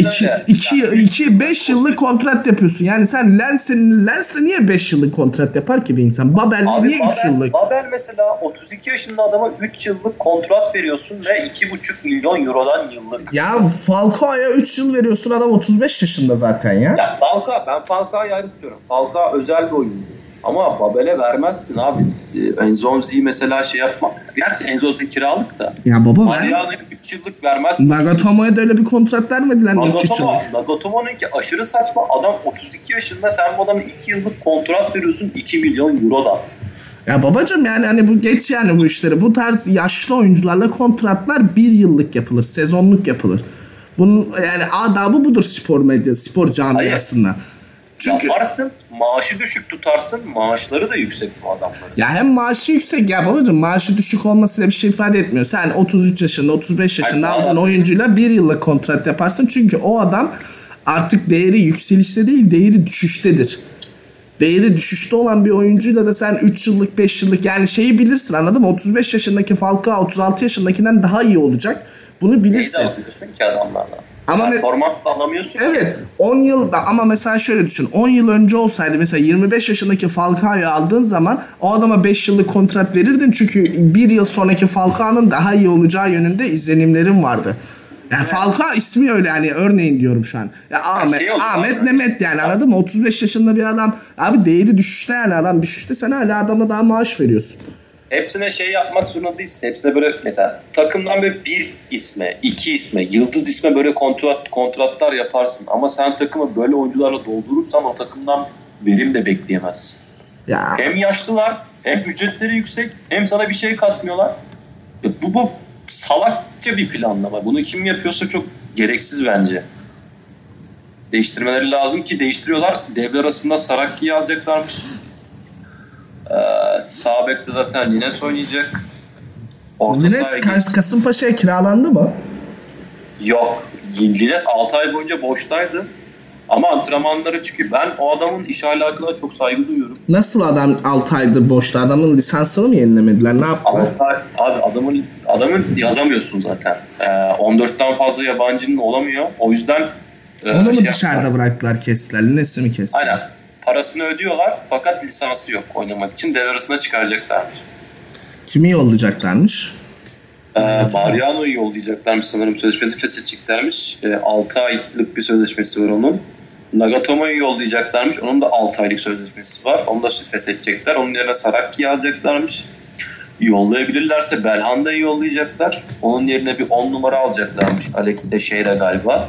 iki beş yıllık kontrat yapıyorsun. Yani sen Lens'in Lens'le niye beş yıllık kontrat yapar ki bir insan? Babel'le niye üç yıllık? Babel mesela otuz iki yaşında adama üç yıllık kontrat veriyorsun ve iki buçuk milyon eurodan yıllık. Ya Falcao'ya üç yıl veriyorsun adam otuz beş yaşında zaten ya. Ya Falcao ben Falcao'yu ayrı tutuyorum. Falcao özel bir oyuncu. Ama Babel'e vermezsin abi. Enzonzi'yi mesela şey yapma. Gerçi Enzonzi kiralık da. Ya baba ver. Mariano'ya üç yıllık vermezsin. Nagatomo'ya da öyle bir kontrat vermediler. Nagatomo, Nagatomo'nunki aşırı saçma. Adam otuz iki yaşında sen bu adamın iki yıllık kontrat veriyorsun iki milyon eurodan. Ya babacım yani hani bu geç yani bu işleri. Bu tarz yaşlı oyuncularla kontratlar bir yıllık yapılır. Sezonluk yapılır. Bunun yani adabı budur spor medya, spor camiasında. Hayır. Çünkü yaparsın, maaşı düşük tutarsın, maaşları da yüksek bu adamların. Ya hem maaşı yüksek ya babacığım maaşı düşük olmasıyla bir şey ifade etmiyor. Sen otuz üç yaşında, otuz beş yaşında Hayır, aldığın oyuncuyla bir yıllık kontrat yaparsın. Çünkü o adam artık değeri yükselişte değil, değeri düşüştedir. Değeri düşüşte olan bir oyuncuyla da sen üç yıllık, beş yıllık yani şeyi bilirsin anladın mı? otuz beş yaşındaki Falcao otuz altı yaşındakinden daha iyi olacak. Bunu bilirsin. Neyi de alıyorsun ki adamlardan? Ama performans me- anlamıyorsun. Evet. on yıl ama mesela şöyle düşün. on yıl önce olsaydı mesela yirmi beş yaşındaki Falcao'yu aldığın zaman o adama beş yıllık kontrat verirdin. Çünkü bir yıl sonraki Falcao'nun daha iyi olacağı yönünde izlenimlerim vardı. Yani evet. Falcao ismi öyle yani örneğin diyorum şu an. Ya Ahmet, şey Ahmet Mehmet yani anladın mı? otuz beş yaşında bir adam. Abi değeri düşüşte yani adam düşüşte sen hala adama daha maaş veriyorsun. Hepsine şey yapmak zorunda değilsin. Hepsine böyle mesela takımdan böyle bir isme, iki isme, yıldız isme böyle kontrat kontratlar yaparsın. Ama sen takımı böyle oyuncularla doldurursan o takımdan verim de bekleyemezsin. Ya. Hem yaşlılar, hem ücretleri yüksek, hem sana bir şey katmıyorlar. Bu, bu salakça bir planlama. Bunu kim yapıyorsa çok gereksiz bence. Değiştirmeleri lazım ki değiştiriyorlar. Devre arasında Sarakki'yi alacaklarmış. Ee, sağ bekte zaten Lines oynayacak. Lines Kas- Kasımpaşa'ya kiralandı mı? Yok. Lines altı ay boyunca boştaydı. Ama antrenmanlara çıkıyor. Ben o adamın iş alakalı çok saygı duyuyorum. Nasıl adam altı aydır boşta? Adamın lisansını mı yenilemediler? Ne yaptılar? Abi adamın adamın yazamıyorsun zaten. Ee, on dörtten fazla yabancının olamıyor. O yüzden Onu mu şey dışarıda yaptılar. Bıraktılar, kestiler? Linesi mi kestiler? Aynen. Parasını ödüyorlar fakat lisansı yok oynamak için. Devre arasına çıkaracaklarmış. Kimi yollayacaklarmış? Ee, Mariano'yu yollayacaklarmış sanırım. Sözleşmesi feshedeceklermiş. Ee, altı aylık bir sözleşmesi var onun. Nagatomo'yu yollayacaklarmış. Onun da altı aylık sözleşmesi var. Onu da feshedecekler. Onun yerine Saraki'yi alacaklarmış. Yollayabilirlerse Belhanda'yı yollayacaklar. Onun yerine bir on numara alacaklarmış. Alex Teixeira galiba.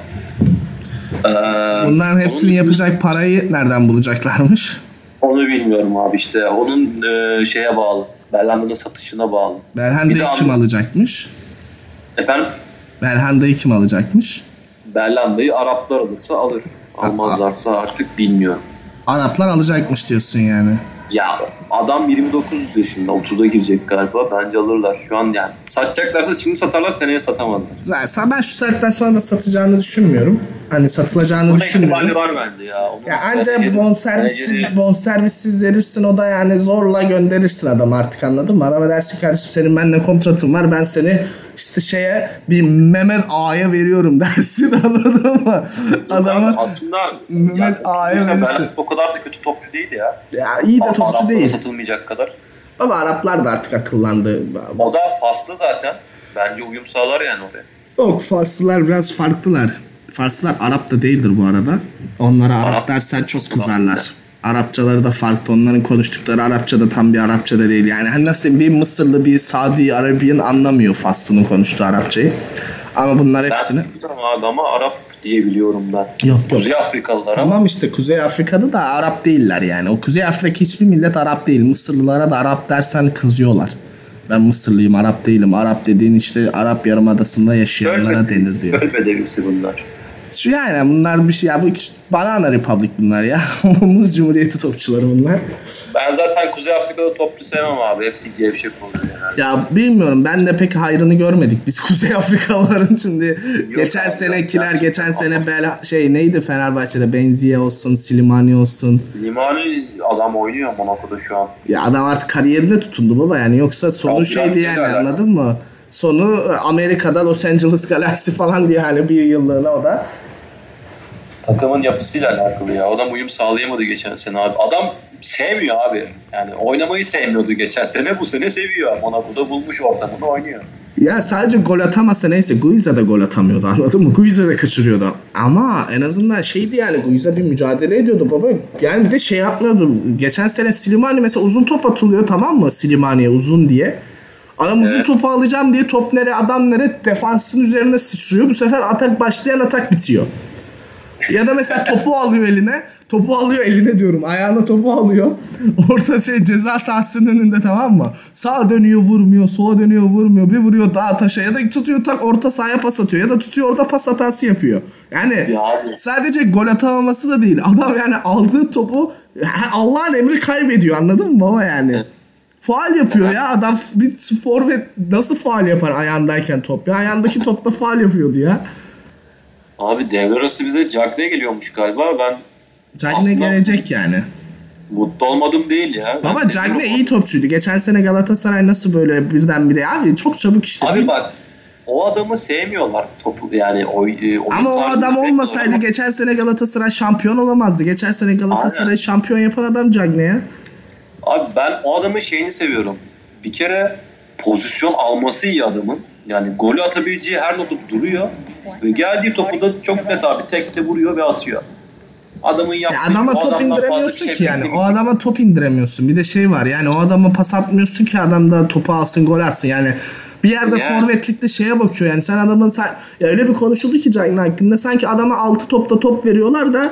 Ee, Bunların hepsini onun... yapacak parayı nereden bulacaklarmış? Onu bilmiyorum abi işte. Onun e, şeye bağlı. Belhanda'nın satışına bağlı. Belhanda'yı kim an... alacakmış? Efendim? Belhanda'yı kim alacakmış? Belhanda'yı Araplar alırsa alır. Almazlarsa artık bilmiyorum. Araplar alacakmış diyorsun yani. Ya adam yirmi dokuz yaşında, otuza girecek galiba. Bence alırlar şu an yani. Satacaklarsa şimdi satarlar, seneye satamazlar. Zaten ben şu saatten sonra da satacağını düşünmüyorum. Hani satılacağını Bunun düşünmüyorum. ihtimali var bence ya. Onun ya ancak bonservissiz, bonservissiz verirsin, o da yani zorla gönderirsin adam artık, anladın mı? Adama dersin kardeşim senin benimle kontratın var, ben seni işte şeye bir Mehmet Ağa'ya veriyorum dersin, anladın mı? Adama aslında Mehmet yani, Ağa'ya verirsin. O kadar da kötü topçu değil ya. Ya iyi de topçu Araplara değil. Satılmayacak kadar. Ama Araplar da artık akıllandı. O da Faslı zaten. Bence uyum sağlar yani oraya. Yok, Farslılar biraz farklılar. Farslılar Arap da değildir bu arada. Onlara Arap, Arap dersen çok kızarlar. Arapçaları da farklı. Onların konuştukları Arapça da tam bir Arapça da değil. Yani hani nasıl bir Mısırlı, bir Saudi Arabiyan anlamıyor Faslı'nın konuştuğu Arapçayı. Ama bunlar hepsini... Ben ama Arap diye biliyorum ben. Yok yok. Kuzey Afrikalılar. Tamam ama işte Kuzey Afrika'da da Arap değiller yani. O Kuzey Afrika hiçbir millet Arap değil. Mısırlılara da Arap dersen kızıyorlar. Ben Mısırlıyım, Arap değilim. Arap dediğin işte Arap Yarımadası'nda yaşayanlara denir diyor. Körfez birisi bunlar. Şu yani bunlar bir şey ya, bu Banana Republic bunlar ya. Muz Cumhuriyeti topçuları bunlar. Ben zaten Kuzey Afrika'da topçu sevmem abi. Hepsi gevşek oluyor herhalde. Ya bilmiyorum, ben de pek hayrını görmedik biz Kuzey Afrikalıların şimdi. Yok geçen abi, senekiler yok. Geçen sene bel şey neydi Fenerbahçe'de, Benziye olsun, Slimani olsun. Slimani adam oynuyor Monaco'da şu an. Ya adam artık kariyerine tutundu baba yani, yoksa sonu ya, şeydi yani, anladın mı? Sonu Amerika'da Los Angeles Galaxy falan diye hani bir yıllığına o da. Takımın yapısıyla alakalı ya. Adam uyum sağlayamadı geçen sene abi. Adam sevmiyor abi. Yani oynamayı sevmiyordu geçen sene. Bu sene seviyor. Monaco'da bulmuş ortamını, oynuyor. Ya sadece gol atamasa neyse, Guiza da gol atamıyordu, anladın mı? Guiza da kaçırıyordu. Ama en azından şeydi yani, Guiza bir mücadele ediyordu baba. Yani bir de şey yapmıyordu. Geçen sene Slimani mesela uzun top atılıyor, tamam mı? Slimani'ye uzun diye. Adam evet. Uzun topu alacağım diye top nereye, adam nereye, defansın üzerine sıçrıyor. Bu sefer atak başlayan atak bitiyor. Ya da mesela topu alıyor eline. Topu alıyor eline diyorum. Ayağına topu alıyor. Orta şey ceza sahasının önünde, tamam mı? Sağa dönüyor vurmuyor. Sola dönüyor vurmuyor. Bir vuruyor dağa taşa. Ya da tutuyor tak orta sahaya pas atıyor. Ya da tutuyor orada pas hatası yapıyor. Yani ya sadece gol atamaması da değil. Adam yani aldığı topu Allah'ın emri kaybediyor. Anladın mı baba yani? Faul yapıyor ya. Adam bir forvet nasıl faul yapar ayağındayken top? Ya ayağındaki topta faul yapıyordu ya. Abi devre arası bize Cagney geliyormuş galiba. Ben Cagney gelecek yani. Mutlu olmadım değil ya. Baba Cagney iyi topçuydu. Geçen sene Galatasaray nasıl böyle birdenbire abi çok çabuk işte. Abi bak o adamı sevmiyorlar topu yani. O, ama o adam olmasaydı ama... geçen sene Galatasaray şampiyon olamazdı. Geçen sene Galatasaray şampiyon yapan adam Cagney ya. Abi ben o adamın şeyini seviyorum. Bir kere pozisyon alması iyi adamın. Yani golü atabileceği her noktada duruyor. Ve geldiği topu da çok net abi tekte vuruyor ve atıyor. Adamın yaptığı... Ya adama top indiremiyorsun şey ki yani. O adama top indiremiyorsun. Bir de şey var yani, o adama pas atmıyorsun ki adam da topu alsın gol atsın. Yani bir yerde yani. Forvetlikte şeye bakıyor yani. Sen adamın... Sen, ya öyle bir konuşuldu ki Cagney hakkında. Sanki adama altı topta top veriyorlar da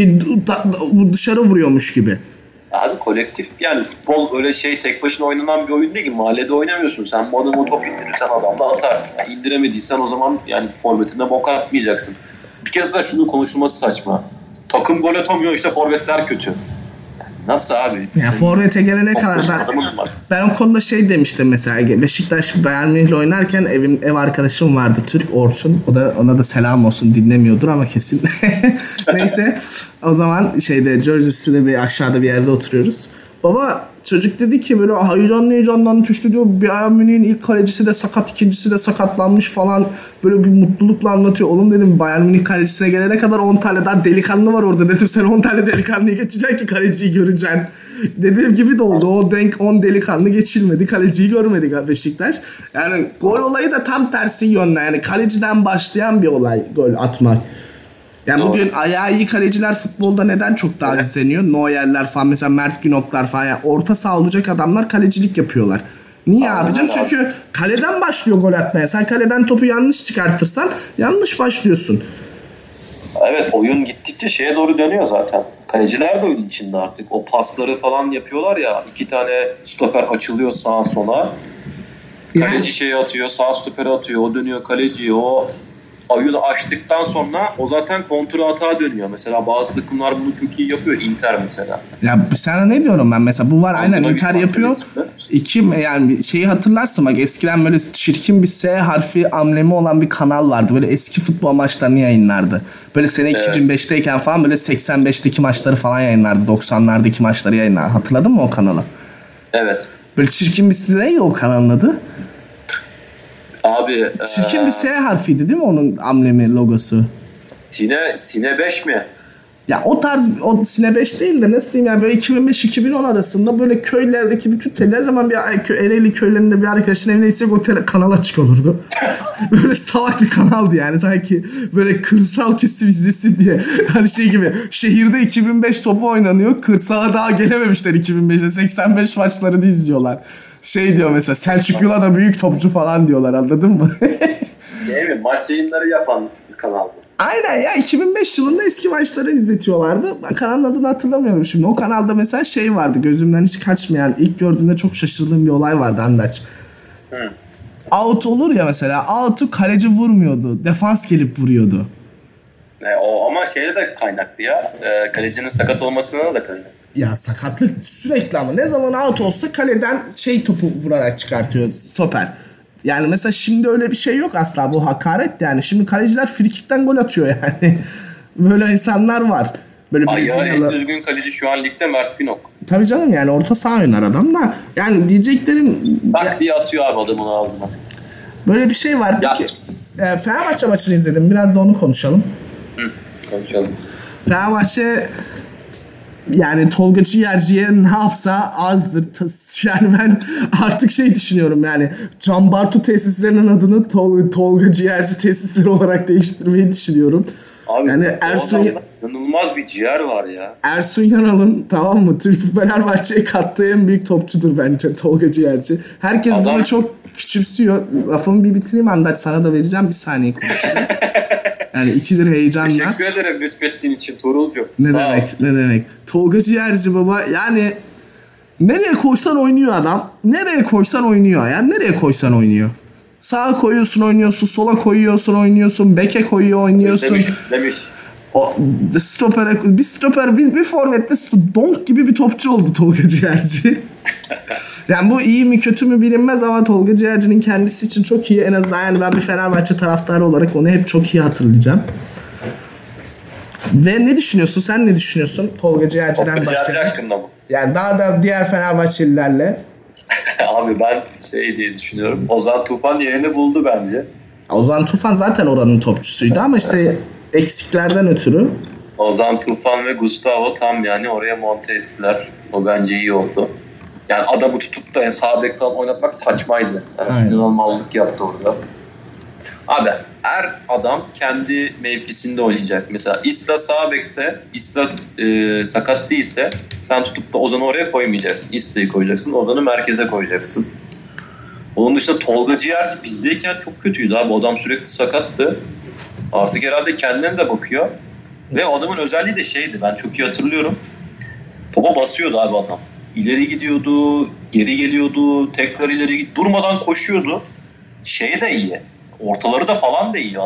dışarı vuruyormuş gibi. Abi kolektif yani futbol öyle şey tek başına oynanan bir oyun değil ki. Mahallede oynamıyorsun. Sen bu adamı top indirirsen adam da atar. Yani indiremediysen o zaman yani forvetinde bok atmayacaksın. Bir kez daha şunun konuşulması saçma. Takım gol atamıyor işte forvetler kötü. Yani nasıl abi? Ya forvete gelene kadar ben, ben o konuda şey demiştim mesela. Beşiktaş Bayern Münih'le oynarken evim ev arkadaşım vardı Türk, Orçun. O da ona da selam olsun, dinlemiyordur ama kesin. Neyse o zaman şeyde Jersey City'de bir aşağıda bir evde oturuyoruz. Baba çocuk dedi ki böyle heyecanlı heyecandan düştü diyor. Bayern Münih'in ilk kalecisi de sakat, ikincisi de sakatlanmış falan. Böyle bir mutlulukla anlatıyor. Oğlum dedim Bayern Münih kalecisine gelene kadar on tane daha delikanlı var orada dedim. Sen on tane delikanlıyı geçeceksin ki kaleciyi göreceksin. Dediğim gibi de oldu. O denk on delikanlı geçilmedi. Kaleciyi görmedi Beşiktaş. Yani gol olayı da tam tersi yönde. Yani kaleciden başlayan bir olay gol atmak. Yani bugün ayağı iyi kaleciler futbolda neden çok daha evet. izleniyor? Neuer'ler falan mesela Mert Günoklar falan. Yani orta saha olacak adamlar kalecilik yapıyorlar. Niye Aa, abicim? Abi. Çünkü kaleden başlıyor gol atmaya. Sen kaleden topu yanlış çıkartırsan yanlış başlıyorsun. Evet, oyun gittikçe şeye doğru dönüyor zaten. Kaleciler de oyun içinde artık. O pasları falan yapıyorlar ya. İki tane stoper açılıyor sağa sola. Kaleci yani. Şeyi atıyor, sağ stoperi atıyor. O dönüyor kaleciye. O oyunu açtıktan sonra o zaten kontra atağa dönüyor. Mesela bazı takımlar bunu çok iyi yapıyor. Inter mesela. Ya sana ne diyorum ben mesela bu var aynen Inter yapıyor. İki yani şeyi hatırlarsın bak eskiden böyle çirkin bir S harfi amblemi olan bir kanal vardı. Böyle eski futbol maçlarını yayınlardı. Böyle sene evet. iki bin beşteyken falan böyle seksen beşteki maçları falan yayınlardı. doksanlardaki maçları yayınlardı. Hatırladın mı o kanalı? Evet. Böyle çirkin bir site neydi o kanalın adı? Abi çirkin ee... bir S harfiydi değil mi onun amblemi, logosu? Sine Sine beş mi? Ya o tarz o Sine beş değil de nasıl diyeyim yani böyle iki bin beş iki bin on arasında böyle köylerdeki bütün tele ne zaman bir Ereğli köylerinde bir arkadaşın evine gitsek o tele, kanal açık olurdu. Böyle salak bir kanaldı yani sanki böyle kırsal kesim izlesin diye. Hani şey gibi şehirde iki bin beş topu oynanıyor, kırsala daha gelememişler iki bin beşte seksen beş maçlarını izliyorlar. Şey diyor mesela Selçuklu'la da büyük topçu falan diyorlar, anladın mı? Değil mi? Maç yayınları yapan kanal. Aynen ya iki bin beş yılında eski maçları izletiyorlardı. Ben kanalın adını hatırlamıyorum şimdi. O kanalda mesela şey vardı gözümden hiç kaçmayan. İlk gördüğümde çok şaşırdığım bir olay vardı Andaç. Hı. Out olur ya mesela. Out'u kaleci vurmuyordu. Defans gelip vuruyordu. E, o ama şeyle de kaynaklı ya. E, kalecinin sakat olmasına da kaynaklı. Ya sakatlık sürekli ama ne zaman out olsa kaleden şey topu vurarak çıkartıyor stoper. Yani mesela şimdi öyle bir şey yok asla, bu hakaret yani. Şimdi kaleciler frikikten gol atıyor yani. Böyle insanlar var. Böyle Ay ya en düzgün kaleci şu an ligde Mert Günok. Tabii canım yani orta saha oynar adam da. Yani diyeceklerim... Bak ya, diye atıyor abi adamın ağzına. Böyle bir şey var. Peki, e, Fenerbahçe maçını izledim. Biraz da onu konuşalım. Hı, konuşalım. Fenerbahçe... Yani Tolga Ciğerci'ye ne yapsa azdır. Yani ben artık şey düşünüyorum yani Can Bartu tesislerinin adını Tol- Tolga Ciğerci tesisleri olarak değiştirmeyi düşünüyorum. Abi yani Ersun inanılmaz bir ciğer var ya. Ersun Yanal'ın tamam mı Türk Fenerbahçe'ye kattığı en büyük topçudur bence Tolga Ciğerci. Herkes Adam... bunu çok küçümsüyor. Lafımı bir bitireyim Andaç, sana da vereceğim, bir saniye konuşacağım. Yani ikidir heyecanla. Teşekkür ederim lütfettiğin için Tuğrul'cum. Ne Sağ demek ol. ne demek. Tolga Ciğerci baba yani nereye koysan oynuyor adam. Nereye koysan oynuyor. Yani nereye koysan oynuyor. Sağa koyuyorsun oynuyorsun. Sola koyuyorsun oynuyorsun. Beke koyuyor oynuyorsun. Demiş demiş. O stopere, bir stoper bir, bir forvette donk gibi bir topçu oldu Tolga Ciğerci. Yani bu iyi mi kötü mü bilinmez ama Tolga Ciğerci'nin kendisi için çok iyi. En azından yani ben bir Fenerbahçe taraftarı olarak onu hep çok iyi hatırlayacağım. Ve ne düşünüyorsun? Sen ne düşünüyorsun Tolga Ciğerci'den başlayarak? Yani daha da diğer Fenerbahçelilerle. Abi ben şey diye düşünüyorum. Ozan Tufan yerini buldu bence. Ozan Tufan zaten oranın topçusuydu ama işte eksiklerden ötürü. Ozan Tufan ve Gustavo tam yani oraya monte ettiler. O bence iyi oldu. Yani adamı tutup da sağ bek falan oynatmak saçmaydı. Yani inanılmazlık yaptı orada. Abi her adam kendi mevkisinde oynayacak. Mesela Isla sağ bekse, Isla e, sakat değilse sen tutup da Ozan'ı oraya koymayacaksın. Isla'yı koyacaksın, Ozan'ı merkeze koyacaksın. Onun dışında Tolga Ciğer bizdeyken çok kötüydü abi. Adam sürekli sakattı. Artık herhalde kendine de bakıyor. Ve adamın özelliği de şeydi, ben çok iyi hatırlıyorum. Topa basıyordu abi adam. İleri gidiyordu, geri geliyordu, tekrar ileri gidiyordu. Durmadan koşuyordu. Şey de iyi. Ortaları da falan da iyi adamın.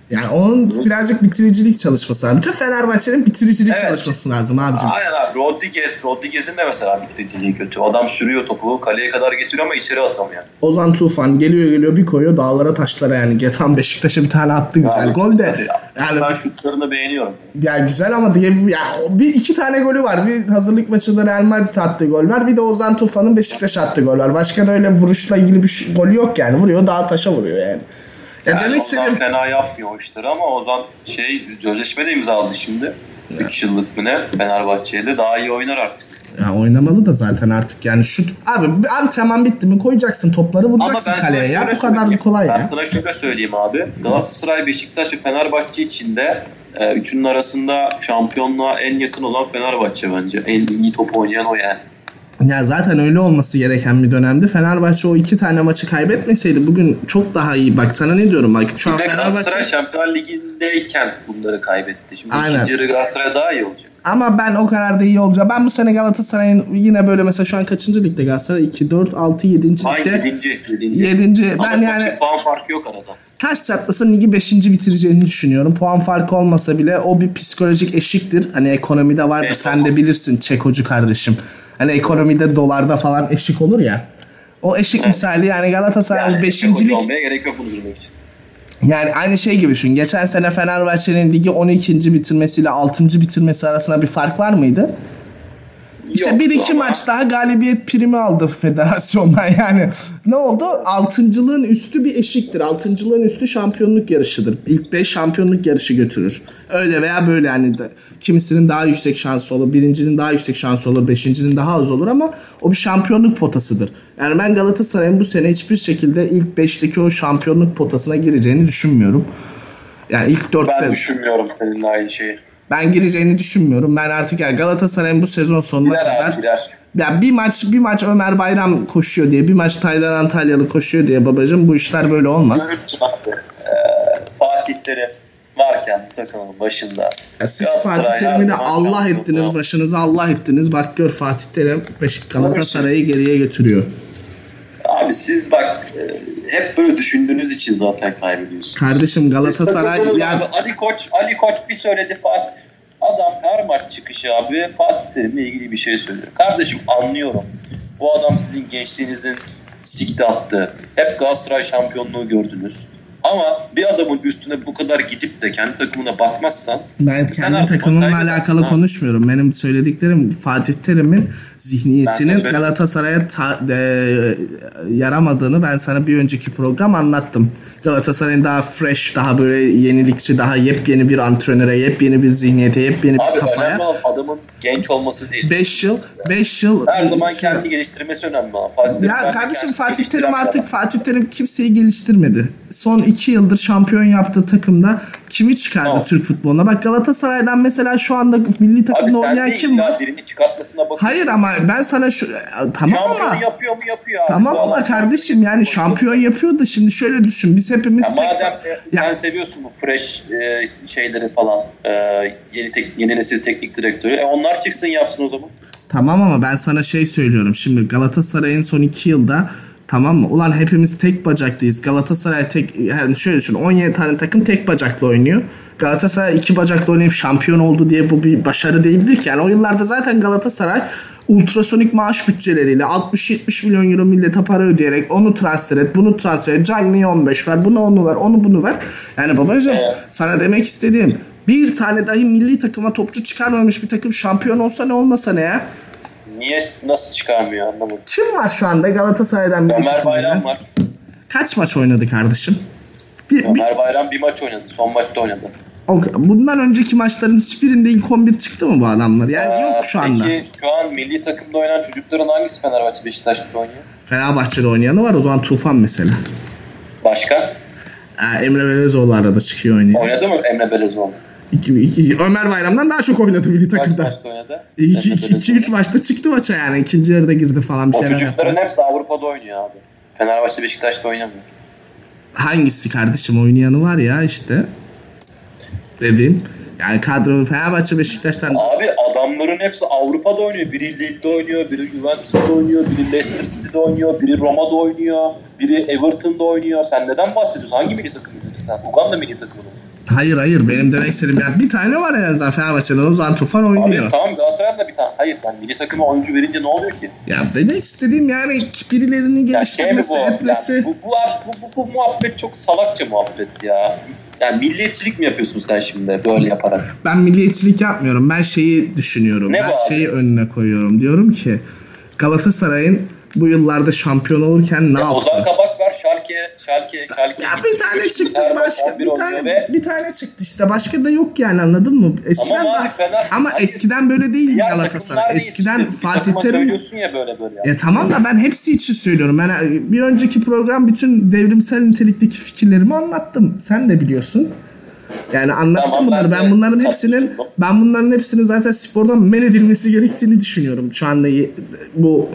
Yani onun birazcık bitiricilik çalışması lazım. Bütün Fenerbahçe'nin bitiricilik Evet. çalışması lazım abicim. Aynen abi. Rodriguez, Rodriguez'in de mesela bitiriciliği kötü. Adam sürüyor topu, kaleye kadar getiriyor ama içeri atamıyor. Ozan Tufan geliyor geliyor bir koyuyor dağlara taşlara yani. Geçen Beşiktaş'a bir tane attı güzel Abi, gol de. Yani ben şutlarını beğeniyorum. Ya güzel ama diye ya bir iki tane golü var. Bir hazırlık maçında Real Madrid attığı gol var. Bir de Ozan Tufan'ın Beşiktaş attığı gol var. Başka da öyle vuruşla ilgili bir şey- golü yok yani. Vuruyor dağa taşa vuruyor yani. Ya Yani demek Ozan istediğim fena yapmıyor o işleri ama Ozan şey sözleşme de imzaladı şimdi. üç yıllık mı ne Fenerbahçe'yle daha iyi oynar artık. ya oynamalı da zaten artık yani şut abi bir antrenman bitti mi koyacaksın topları vuracaksın Ama ben kaleye sana ya şöyle bu kadar söyleyeyim. kolay Ben ya. sana şöyle söyleyeyim abi. Galatasaray, Beşiktaş ve Fenerbahçe içinde e, üçünün arasında şampiyonluğa en yakın olan Fenerbahçe bence. En iyi top oynayan o yani. Ya zaten öyle olması gereken bir dönemdi. Fenerbahçe o iki tane maçı kaybetmeseydi bugün çok daha iyi. Bak sana ne diyorum bak şu an Bir de Galatasaray Fenerbahçe Şampiyonlar Ligi'ndeyken bunları kaybetti. Şimdi Aynen. ikinci yarı Galatasaray daha iyi olacak. ama ben o kadar da iyi olacağım. Ben bu sene Galatasaray'ın yine böyle mesela şu an kaçıncı ligde Galatasaray? iki, dört, altı, yedinci Aynı ligde. yedinci. Yedinci. Yedinci. Ama Ben yani puan farkı yok arada. taş çatlasın ligi beşinci bitireceğini düşünüyorum. Puan farkı olmasa bile o bir psikolojik eşiktir. Hani ekonomide vardır. Evet, Sen tamam. de bilirsin Çekocu kardeşim. Hani ekonomide dolarda falan eşik olur ya. O eşik misali yani Galatasaray Yani beşincilik olmaya gerek yok bunu bilmek için. yani aynı şey gibi düşün. Geçen sene Fenerbahçe'nin ligi on ikinci bitirmesiyle altıncı bitirmesi arasında bir fark var mıydı? İşte Yoktu bir iki ama- maç daha galibiyet primi aldı federasyondan yani. Ne oldu? Altıncılığın üstü bir eşiktir. Altıncılığın üstü şampiyonluk yarışıdır. İlk beş şampiyonluk yarışı götürür. Öyle veya böyle yani de, kimisinin daha yüksek şansı olur. Birincinin daha yüksek şansı olur. Beşincinin daha az olur ama o bir şampiyonluk potasıdır. Yani ben Galatasaray'ın bu sene hiçbir şekilde ilk beşteki o şampiyonluk potasına gireceğini düşünmüyorum. Yani ilk dörtte... Ben düşünmüyorum seninle aynı şeyi. Ben gireceğini düşünmüyorum. Ben artık yani Galatasaray'ın bu sezon sonuna Girer kadar abi girer. ya bir maç bir maç Ömer Bayram koşuyor diye, bir maç Taylan Antalyalı koşuyor diye babacığım bu işler böyle olmaz. Görürsün abi. Ee, Fatih Terim varken bu takımın başında. Ya siz Galatasaray Fatih her Terim'i de zaman Allah şampiyonluğu- ettiniz, başınıza Allah ettiniz. Bak gör Fatih Terim Beşik Galatasaray'ı geriye götürüyor. Abi siz bak e, hep böyle düşündüğünüz için zaten kaybediyorsunuz. Kardeşim Siz Galatasaray takıldınız ya abi. Ali Koç Ali Koç bir söyledi Fatih. Adam her maç çıkışı abi Fatih Terim'le ilgili bir şey söylüyor. Kardeşim anlıyorum. Bu adam sizin gençliğinizin sikti attı. Hep Galatasaray şampiyonluğu gördünüz. Ama bir adamın üstüne bu kadar gidip de kendi takımına bakmazsan ben sen kendi artık takımımla kaybedersin alakalı ha. konuşmuyorum. Benim söylediklerim Fatih Terim'in Ben zihniyetinin sana böyle- Galatasaray'a ta- e, yaramadığını ben sana bir önceki program anlattım. Galatasaray'ın daha fresh, daha böyle yenilikçi, daha yepyeni bir antrenöre, yepyeni bir zihniyete, yepyeni Abi bir kafaya. önemli olan adamın genç olması değil. beş yıl beş yıl Her zaman kendi geliştirmesi önemli olan. Fatih Terim ya kendi kardeşim kendini Fatih geliştiren Terim bir artık adam. Fatih Terim kimseyi geliştirmedi. Son iki yıldır şampiyon yaptığı takımda kimi çıkardı Tamam. Türk futboluna? Bak Galatasaray'dan mesela şu anda milli Abi takımda sen oynayan de kim illa var? birini çıkartmasına bak. Hayır ama ben sana şu tamam Şampiyon ama yapıyor mu yapıyor abi. tamam Bu ama adam kardeşim yani şampiyon yapıyor da şimdi şöyle düşün biz hepimiz Ya tek- madem e, sen ya, seviyorsun bu fresh e, şeyleri falan e, yeni tek, yeni nesil teknik direktörü e, onlar çıksın yapsın o zaman. tamam ama ben sana şey söylüyorum şimdi Galatasaray'ın son iki yılda tamam mı? Ulan hepimiz tek bacaklıyız. Galatasaray tek yani şöyle düşün on yedi tane takım tek bacaklı oynuyor. Galatasaray iki bacaklı oynayıp şampiyon oldu diye bu bir başarı değildir ki. Yani o yıllarda zaten Galatasaray ultrasonik maaş bütçeleriyle altmış yetmiş milyon euro millete para ödeyerek onu transfer et, bunu transfer et, Cagney'e on beş ver, buna onu ver, onu bunu ver. Yani babacığım Evet. sana demek istediğim bir tane dahi milli takıma topçu çıkarmamış bir takım şampiyon olsa ne olmasa ne ya? Niye nasıl çıkarmıyor anlamadım. Kim var şu anda Galatasaray'dan milli Ömer takımda? Bayram var. Kaç maç oynadı kardeşim? Bir, bir, Ömer Bayram bir maç oynadı. Son maçta oynadı. o- bundan önceki maçların hiçbirinde ilk on bir çıktı mı bu adamlar? Yani Ee, yok şu anda. Peki şu an milli takımda oynayan çocukların hangisi Fenerbahçe Beşiktaş'ta oynuyor? Fenerbahçe'de oynayanı var o zaman Tufan mesela. Başka? Ee, Emre Belezoğlu arada çıkıyor oynuyor. Oynadı mı Emre Belezoğlu? İki, iki, Ömer Bayram'dan daha çok oynadı milli Kaç takımda. maçta oynadı? iki Emre Belezoğlu. üç maçta çıktı maça yani. İkinci yarıda girdi falan bir O şeyler çocukların yaptı. hepsi Avrupa'da oynuyor abi. Fenerbahçe Beşiktaş'ta oynamıyor. Hangisi kardeşim oynayanı var ya işte. Dediğim. Yani kadro Fenerbahçe Beşiktaş'tan Abi adamların hepsi Avrupa'da oynuyor. Biri Lille'de oynuyor, biri Juventus'ta oynuyor, biri Leicester City'de oynuyor, biri Roma'da oynuyor, biri Everton'da oynuyor. Sen neden bahsediyorsun? Hangi milli takım izledin sen? Uganda milli takımı mı? Hayır hayır benim demek istediğim yani bir tane var en azından Fenerbahçe'den o zaman Tufan oynuyor. Abi tamam Galatasaray'da da bir tane. Hayır ben milli takıma oyuncu verince ne oluyor ki? Ya demek istediğim yani birilerini geliştirmesi, ya şey etmesi. Yani bu, bu, bu, bu, bu muhabbet çok salakça muhabbet ya. Yani milliyetçilik mi yapıyorsun sen şimdi böyle yaparak? Ben milliyetçilik yapmıyorum. Ben şeyi düşünüyorum. Ne ben bu şeyi önüne koyuyorum. Diyorum ki Galatasaray'ın bu yıllarda şampiyon olurken ne ya yaptı? Ozan Kabak var Schalke, Schalke, Schalke. Ya bir tane çıktı başka bir tane ve... bir tane çıktı işte başka da yok yani anladın mı? Eskiden ama, da, Fener, ama hayır, eskiden böyle değildi Galatasaray. Eskiden işte, Fatih Terim söylüyorsun ya böyle böyle. Ya tamam da ben hepsi için söylüyorum. Ben bir önceki program bütün devrimsel nitelikteki fikirlerimi anlattım. Sen de biliyorsun. Yani anlattım tamam, bunları. Ben, ben bunların hepsinin ben bunların hepsinin zaten spordan men edilmesi gerektiğini düşünüyorum. Şu anda bu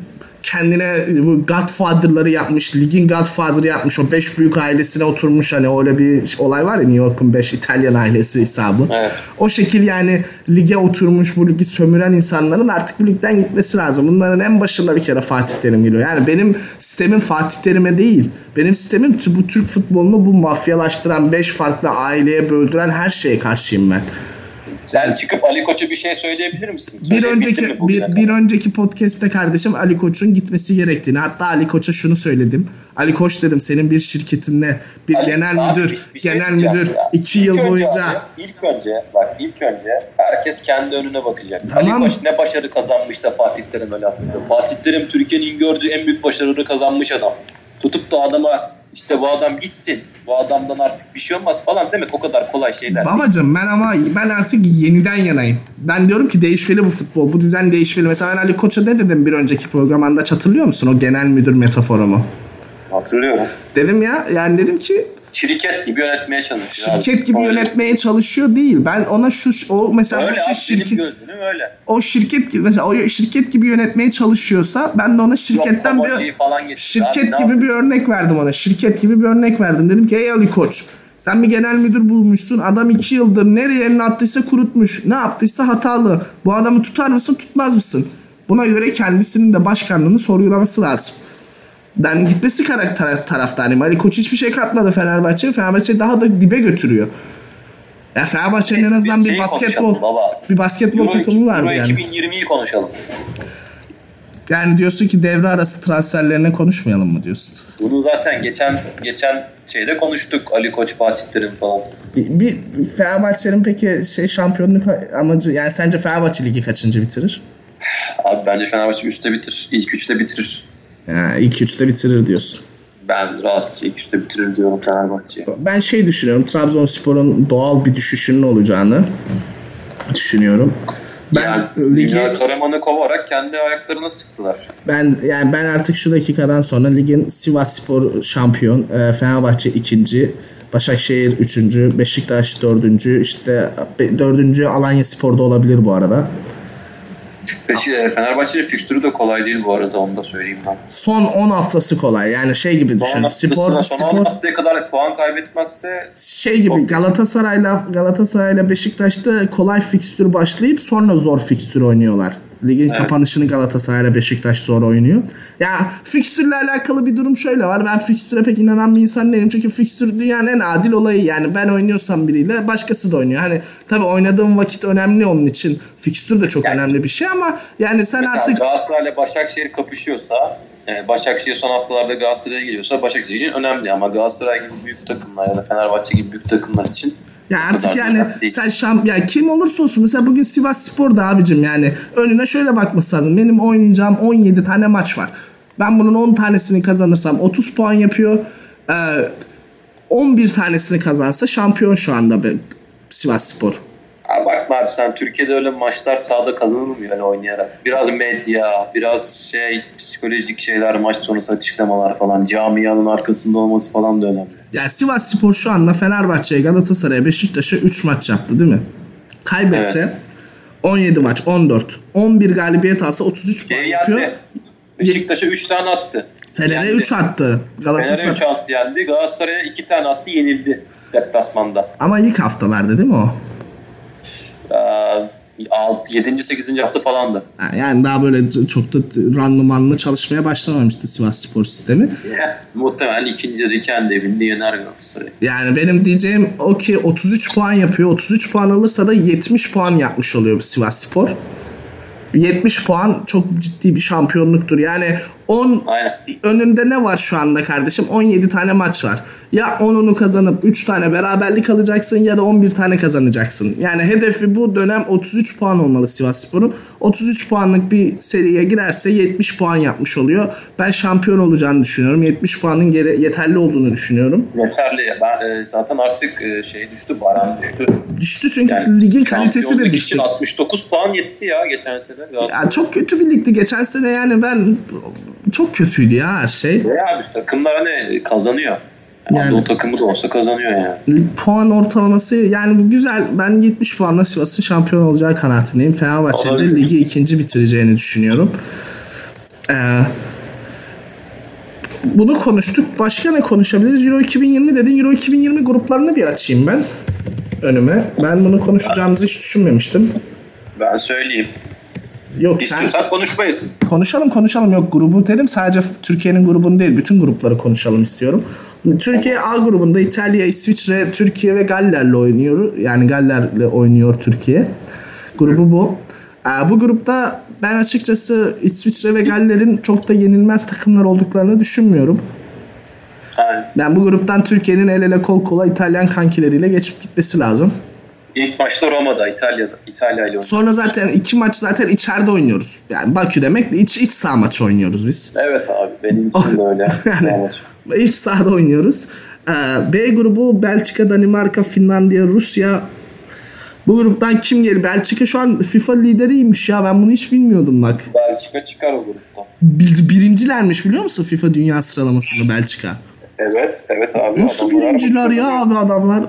kendine bu Godfather'ları yapmış, ligin Godfather'ı yapmış, o beş büyük ailesine oturmuş hani öyle bir olay var ya New York'un beş İtalyan ailesi hesabı. Evet. O şekil yani lige oturmuş, bu ligi sömüren insanların artık bu ligden gitmesi lazım. Bunların en başında bir kere Fatih Terim geliyor. Yani benim sistemim Fatih Terim'e değil. Benim sistemim bu Türk futbolunu bu mafyalaştıran, beş farklı aileye böldüren her şeye karşıyım ben. Sen çıkıp Ali Koç'a bir şey söyleyebilir misin? Bir önceki bir, bir önceki podcast'te kardeşim Ali Koç'un gitmesi gerektiğini, hatta Ali Koç'a şunu söyledim. Ali Koç dedim senin bir şirketinde bir Ali, genel abi, müdür, bir, bir şey genel müdür ya. iki ilk yıl boyunca abi, ilk önce bak ilk önce herkes kendi önüne bakacak. Tamam. Ali Koç ne başarı kazanmış da Fatih Terim öyle yapıyor. Fatih Terim Türkiye'nin gördüğü en büyük başarıları kazanmış adam. Tutup da adama İşte bu adam gitsin. Bu adamdan artık bir şey olmaz falan demek o kadar kolay şeyler. Babacım ben ama ben artık yeniden yanayım. Ben diyorum ki değişmeli bu futbol. Bu düzen değişmeli. Mesela ben Ali Koç'a ne dedim bir önceki programında hatırlıyor musun? O genel müdür metaforumu. Hatırlıyorum. Dedim ya yani dedim ki şirket gibi yönetmeye çalışıyor. Şirket abi. gibi öyle yönetmeye çalışıyor değil. Ben ona şu o mesela öyle şey, abi, şirket öyle. O şirket gibi mesela o şirket gibi yönetmeye çalışıyorsa ben de ona şirketten Yok, bir şirket abi, gibi bir örnek verdim ona. Şirket gibi bir örnek verdim. Dedim ki ey Ali Koç sen bir genel müdür bulmuşsun. Adam iki yıldır nereye elini attıysa kurutmuş. Ne yaptıysa hatalı. Bu adamı tutar mısın tutmaz mısın? Buna göre kendisinin de başkanlığını sorgulaması lazım. Ben gitmesi karakter taraftarıyım. Ali Koç hiçbir şey katmadı Fenerbahçe'ye. Fenerbahçe daha da dibe götürüyor. Ya Fenerbahçe'nin en azından bir, bir basketbol bir basketbol Euro, takımı vardı Euro yani. iki bin yirmiyi konuşalım. Yani diyorsun ki devre arası transferlerine konuşmayalım mı diyorsun? Bunu zaten geçen geçen şeyde konuştuk. Ali Koç, Fatih Terim falan. Bir, bir Fenerbahçe'nin peki şey şampiyonluk amacı yani sence Fenerbahçe ligi kaçıncı bitirir? Abi bence Fenerbahçe üçte bitirir. İlk üçte bitirir. Ya ilk üçte bitirir diyorsun. Ben rahat ilk üçte bitirir diyorum Fenerbahçe'ye. Ben şey düşünüyorum. Trabzonspor'un doğal bir düşüşünün olacağını düşünüyorum. Ben yani ligi Dünya Karaman'ı kovarak kendi ayaklarına sıktılar. Ben yani ben artık şu dakikadan sonra ligin Sivasspor şampiyon, Fenerbahçe ikinci, Başakşehir üçüncü, Beşiktaş dördüncü, işte dördüncü Alanyaspor'da olabilir bu arada. Peki Fenerbahçe'nin fikstürü de kolay değil bu arada onu da söyleyeyim ben. Son on haftası kolay yani şey gibi düşün. Spor, son spor, on haftaya kadar puan kaybetmezse şey gibi Galatasaray'la Galatasaray'la Beşiktaş'ta kolay fikstür başlayıp sonra zor fikstür oynuyorlar. Ligin evet. kapanışını Galatasaray'la Beşiktaş zor oynuyor. Ya fikstürle alakalı bir durum şöyle var. Ben fikstüre pek inanan bir insan değilim. Çünkü fikstür dünyanın en adil olayı. Yani ben oynuyorsam biriyle başkası da oynuyor. Hani tabii oynadığım vakit önemli onun için. Fikstür de çok yani, önemli bir şey ama yani sen artık Galatasaray'la Başakşehir kapışıyorsa Başakşehir son haftalarda Galatasaray'a geliyorsa Başakşehir için önemli ama Galatasaray gibi büyük takımlar ya da Fenerbahçe gibi büyük takımlar için ya artık yani sen şamp ya kim olursa olsun mesela bugün Sivasspor'da abicim yani önüne şöyle bakması lazım. Benim oynayacağım on yedi tane maç var. Ben bunun on tanesini kazanırsam otuz puan yapıyor. Ee, on bir tanesini kazansa şampiyon şu anda be, Sivasspor. Abi bakma abi sen Türkiye'de öyle maçlar sahada kazanılmıyor öyle oynayarak. Biraz medya, biraz şey psikolojik şeyler, maç sonrası açıklamalar falan, camianın arkasında olması falan da önemli. Yani Sivasspor şu anda Fenerbahçe'ye, Galatasaray'a, Beşiktaş'a üç maç yaptı değil mi? Kaybetse evet. on yedi maç, on dört. on bir galibiyet alsa otuz üç puan yapıyor. Beşiktaş'a üç tane attı. Fener'e üç attı. Galatasaray Fener'e üç attı yendi. Galatasaray'a iki tane attı, yenildi deplasmanda. Ama ilk haftalarda değil mi o? yedinci sekizinci hafta falandı. Yani daha böyle çok da randımanlı çalışmaya başlamamıştı Sivasspor sistemi. Ya, muhtemelen ikinci de kendi evinde yener Galatasaray. Yani benim diyeceğim o ki otuz üç puan yapıyor. otuz üç puan alırsa da yetmiş puan yapmış oluyor Sivasspor. yetmiş puan çok ciddi bir şampiyonluktur. Yani on Aynen. önünde ne var şu anda kardeşim? on yedi tane maç var. Ya onunu kazanıp üç tane beraberlik alacaksın ya da on bir tane kazanacaksın. Yani hedefi bu dönem otuz üç puan olmalı Sivasspor'un. otuz üç puanlık bir seriye girerse yetmiş puan yapmış oluyor. Ben şampiyon olacağını düşünüyorum. yetmiş puanın geri yeterli olduğunu düşünüyorum. Yeterli. Ben e, zaten artık e, şey düştü, Baran düştü. Düştü çünkü Yani ligin kalitesi de düştü. için altmış dokuz puan yetti ya geçen sene. Ya çok kötü bir ligdi geçen sene, yani ben çok kötüydü ya her şey. Ya abi takımlar hani kazanıyor. Yani, yani o takımı da olsa kazanıyor yani. Lig puan ortalaması yani bu güzel. Ben yetmiş puanla Sivas'ın şampiyon olacağı kanaatindeyim. Fenerbahçe'de ligi ikinci bitireceğini düşünüyorum. Ee, bunu konuştuk. Başka ne konuşabiliriz? Euro iki bin yirmi dedin. Euro iki bin yirmi gruplarını bir açayım ben önüme. Ben bunu konuşacağımızı hiç düşünmemiştim. Ben söyleyeyim. Yok, İstiyorsan sen... konuşmayız. Konuşalım konuşalım. Yok, grubu dedim. Sadece Türkiye'nin grubunu değil, bütün grupları konuşalım istiyorum. Türkiye A grubunda İtalya, İsviçre, Türkiye ve Galler'le oynuyor. Yani Galler'le oynuyor Türkiye. Grubu bu. Bu grupta ben açıkçası İsviçre ve Galler'in çok da yenilmez takımlar olduklarını düşünmüyorum. Aynen. Ben bu gruptan Türkiye'nin el ele kol kola İtalyan kankileriyle geçip gitmesi lazım. İlk maçta Roma'da, İtalya'da. İtalya ile oynuyoruz. Sonra zaten iki maç zaten içeride oynuyoruz. Yani Bakü demek de iç, iç saha maçı oynuyoruz biz. Evet abi, benim için de öyle. Yani iç sahada oynuyoruz. Ee, B grubu Belçika, Danimarka, Finlandiya, Rusya. Bu gruptan kim gelir? Belçika şu an FIFA lideriymiş ya. Ben bunu hiç bilmiyordum bak. Belçika çıkar o gruptan. Bir, birincilermiş biliyor musun FIFA dünya sıralamasında Belçika? Evet, evet abi. Nasıl birinciler ya abi adamlar?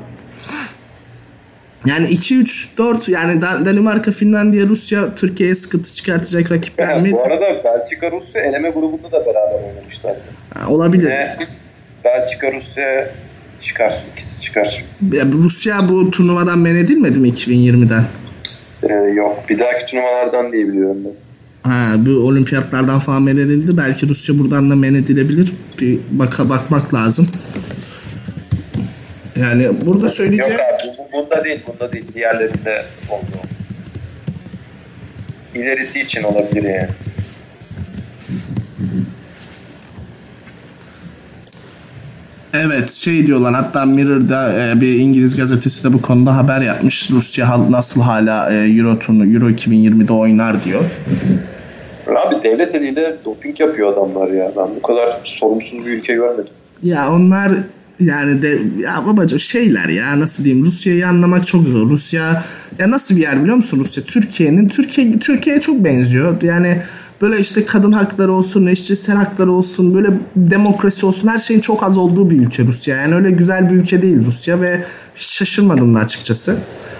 Yani iki üç dört yani Danimarka, Finlandiya, Rusya Türkiye'ye sıkıntı çıkartacak rakipler evet, mi? Bu arada Belçika, Rusya eleme grubunda da beraber oynamışlardı. Ha, olabilir. Ee, Belçika, Rusya çıkar. İkisi çıkar. Ya, Rusya bu turnuvadan men edilmedi mi iki bin yirmiden? Ee, yok. Bir dahaki turnuvalardan diye biliyorum ben. Ha, bu olimpiyatlardan falan men edildi. Belki Rusya buradan da men edilebilir. Bir baka bakmak lazım. Yani burada söyleyeceğim... Yok abi bu, bunda değil, bunda değil. Diğerlerinde oldu. İlerisi için olabilir yani. Evet şey diyorlar, hatta Mirror'da e, bir İngiliz gazetesi de bu konuda haber yapmış. Rusya nasıl hala e, Euro turnu Euro iki bin yirmide oynar diyor. Abi devlet eliyle doping yapıyor adamlar ya. Ben bu kadar sorumsuz bir ülke görmedim. Ya onlar yani de ya babacığım şeyler ya, nasıl diyeyim, Rusya'yı anlamak çok zor. Rusya ya nasıl bir yer biliyor musun Rusya? Türkiye'nin Türkiye Türkiye'ye çok benziyor. Yani böyle işte kadın hakları olsun, eşcinsel hakları olsun, böyle demokrasi olsun, her şeyin çok az olduğu bir ülke Rusya. Yani öyle güzel bir ülke değil Rusya ve hiç şaşırmadım da açıkçası.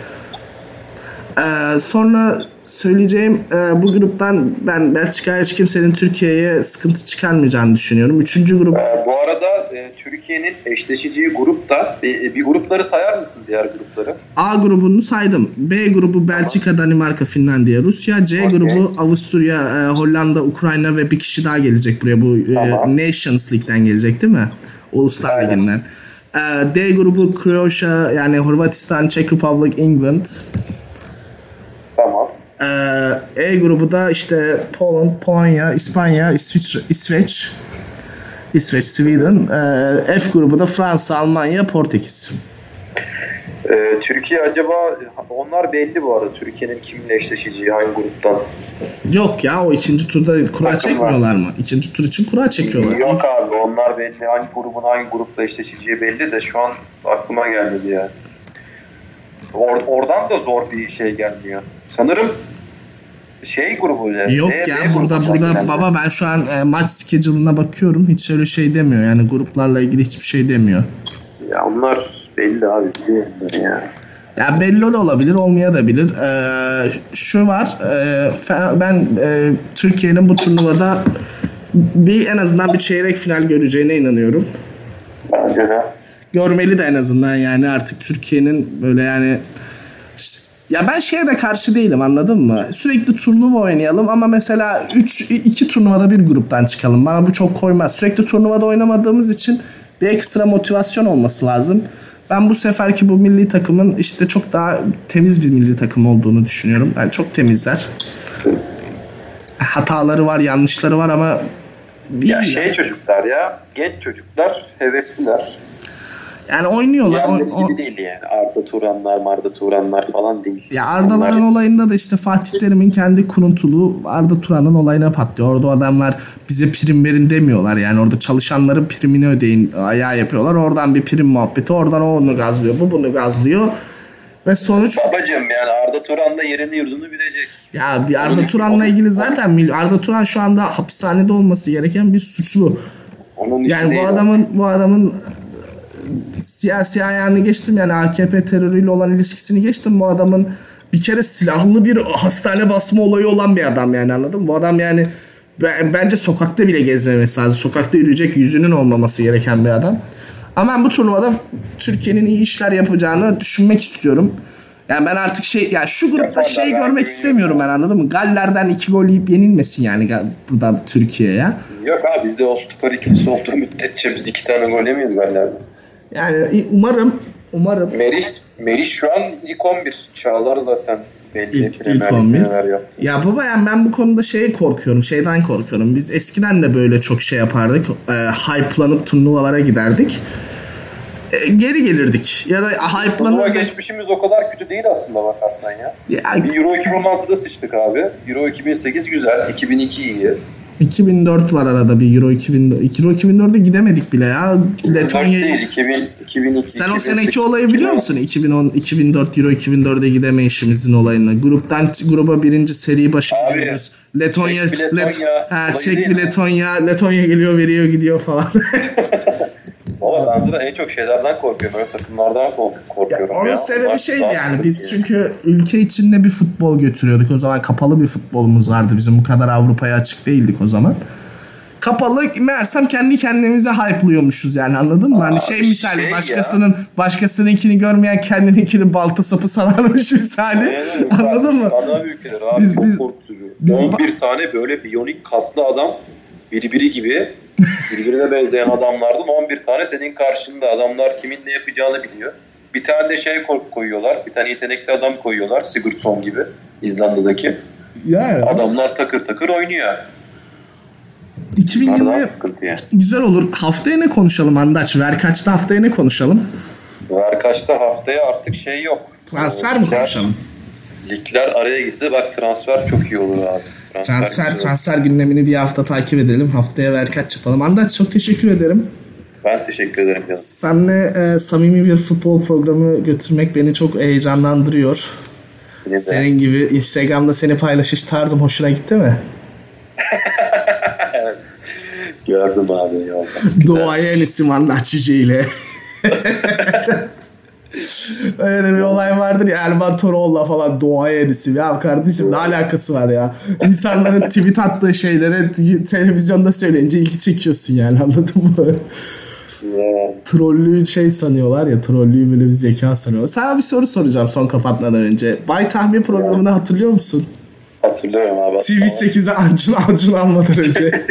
Ee, sonra söyleyeceğim e, bu gruptan ben Belçika'ya hiç kimsenin Türkiye'ye sıkıntı çıkarmayacağını düşünüyorum. Üçüncü grup. Ee, bu arada e, Türkiye'nin eşleşeceği grupta e, bir grupları sayar mısın, diğer grupları? A grubunu saydım. B grubu Belçika, tamam. Danimarka, Finlandiya, Rusya. C okay. grubu Avusturya, e, Hollanda, Ukrayna ve bir kişi daha gelecek buraya. Bu tamam. e, Nations League'den gelecek değil mi? Uluslar Ligi'nden. E, D grubu Kroatia, yani Hırvatistan, Czech Republic, England. Tamam. E grubu da işte Poland, Polonya, İspanya, İsviçre, İsveç, İsveç, Sweden. F grubu da Fransa, Almanya, Portekiz. Ee, Türkiye acaba, onlar belli bu arada, Türkiye'nin kiminle eşleşeceği, hangi gruptan? Yok ya, o ikinci turda kura Takım çekmiyorlar var. mı? İkinci tur için kura çekiyorlar. Yok abi, onlar belli, hangi grubun hangi grupla eşleşeceği belli de şu an aklıma gelmedi ya. Or- oradan da zor bir şey gelmiyor. Sanırım şey grubu ile. Yok D, ya D burada burada baba ben şu an e, maç schedule'ına bakıyorum. Hiç öyle şey demiyor. Yani gruplarla ilgili hiçbir şey demiyor. Ya onlar belli abi. Biliyorum ya. Ya belli de olabilir, olmayabilir. Ee, şu var. E, ben e, Türkiye'nin bu turnuvada bir en azından bir çeyrek final göreceğine inanıyorum. Bence de. Görmeli de en azından, yani artık Türkiye'nin böyle yani Ya ben şeye de karşı değilim, anladın mı? Sürekli turnuva oynayalım ama mesela üç iki turnuvada bir gruptan çıkalım. Bana bu çok koymaz. Sürekli turnuvada oynamadığımız için bir ekstra motivasyon olması lazım. Ben bu seferki bu milli takımın işte çok daha temiz bir milli takım olduğunu düşünüyorum. Yani çok temizler. Hataları var, yanlışları var ama değil ya mi? şey çocuklar ya, genç çocuklar, hevesliler. Yani oynuyorlar. Yani o, o... gibi değil yani. Arda Turanlar, Marda Turanlar falan değil. Ya Arda'ların Onlar... olayında da işte Fatih Terim'in kendi kuruntuluğu Arda Turan'ın olayına patlıyor. Orada adamlar bize prim verin demiyorlar. Yani orada çalışanların primini ödeyin ayağı yapıyorlar. Oradan bir prim muhabbeti. Oradan o onu gazlıyor. Bu bunu gazlıyor. Ve sonuç... Babacığım yani Arda Turan da yerini yurdunu bilecek. Ya bir Arda Turan'la ilgili zaten Arda Turan şu anda hapishanede olması gereken bir suçlu. Onun yani bu adamın o. bu adamın siyasi ayağını geçtim, yani A K P terörüyle olan ilişkisini geçtim. Bu adamın bir kere silahlı bir hastane basma olayı olan bir adam, yani anladın mı? Bu adam yani bence sokakta bile gezmemesi lazım. Sokakta yürüyecek yüzünün olmaması gereken bir adam. Ama ben bu turnuvada Türkiye'nin iyi işler yapacağını düşünmek istiyorum. Yani ben artık şey, yani şu grupta şey görmek istemiyorum ben, anladın mı? Galler'den iki gol yiyip yenilmesin yani burada Türkiye'ye. Yok abi, bizde o stoper ikilisi olduğu müddetçe biz iki tane gol yemeyiz Galler'den. Yani umarım umarım. Merih, Merih şu an ilk on bir. Çağlar zaten belli. İlk, ilk on bir. Ya baba, yani ben bu konuda şeye korkuyorum. Şeyden korkuyorum. Biz eskiden de böyle çok şey yapardık. E, hype'lanıp turnuvalara giderdik. E, geri gelirdik. Ya da hype'lanıp... Turnuva geçmişimiz o kadar kötü değil aslında bakarsan ya. ya bir Euro iki bin on altıda sıçtık abi. Euro iki bin sekiz güzel. iki bin iki iyi. iki bin dört var arada bir Euro iki bin dört. Euro iki bin dörde gidemedik bile ya. Letonya değil. iki bin, iki bin iki, Sen o seneki olayı biliyor musun? iki bin on iki bin dört Euro iki bin dörde gidemeyişimizin olayını. Gruptan gruba birinci seri başı geliyoruz. Letonya, Çek Letonya, Let, ha, Çek bir Letonya, Letonya geliyor, veriyor, gidiyor falan. Valla ben zaten en çok şeylerden korkuyorum. Öyle takımlardan korkuyorum. Ya onun ya. sebebi Onlar şeydi yani. Biz çünkü ülke içinde bir futbol götürüyorduk. O zaman kapalı bir futbolumuz vardı. Bizim bu kadar Avrupa'ya açık değildik o zaman. Kapalı, meğersem kendi kendimize hype'lıyormuşuz yani, anladın mı? Aa, hani şey misali şey başkasının ya. Başkasınınkini görmeyen kendininkini balta sapı sanarmış misali. Evet, anladın mı? Ana ülkeler abi, biz, çok biz, korkutucu. Biz, on bir tane böyle biyonik kaslı adam birbiri gibi birbirine benzeyen adamlardan on bir tane senin karşında. Adamlar kimin ne yapacağını biliyor. Bir tane de şey koyuyorlar. Bir tane yetenekli adam koyuyorlar. Sigurdsson gibi. İzlanda'daki. Ya. Adamlar takır takır oynuyor. iki bin yirmi güzel olur. Haftaya ne konuşalım Andaç? Verkaç'ta haftaya ne konuşalım? Verkaç'ta haftaya artık şey yok. Transfer mi konuşalım? Ligler araya gitti. Bak transfer çok iyi olur abi. Transfer transfer, transfer gündemini bir hafta takip edelim. Haftaya Verkaç yapalım. Andaç, çok teşekkür ederim. Ben teşekkür ederim canım. Seninle e, samimi bir futbol programı götürmek beni çok heyecanlandırıyor. Yine Senin de. gibi Instagram'da seni paylaşış tarzım hoşuna gitti mi? Evet. Gördüm abi. Doğayan isim Andaç Yüce ile. Öyle bir olay vardır ya, Erman Toroğlu'la falan doğayan isim. Ya kardeşim ne alakası var ya? İnsanların tweet attığı şeyleri televizyonda söyleyince ilgi çekiyorsun yani, anladın mı? Yeah. Trollüğü şey sanıyorlar ya, trollüğü böyle bir zeka sanıyorlar. Sana bir soru soracağım son kapatmadan önce. Bay Tahmin programını hatırlıyor musun? Hatırlıyorum abi. T V sekize Acun Acun almadan önce.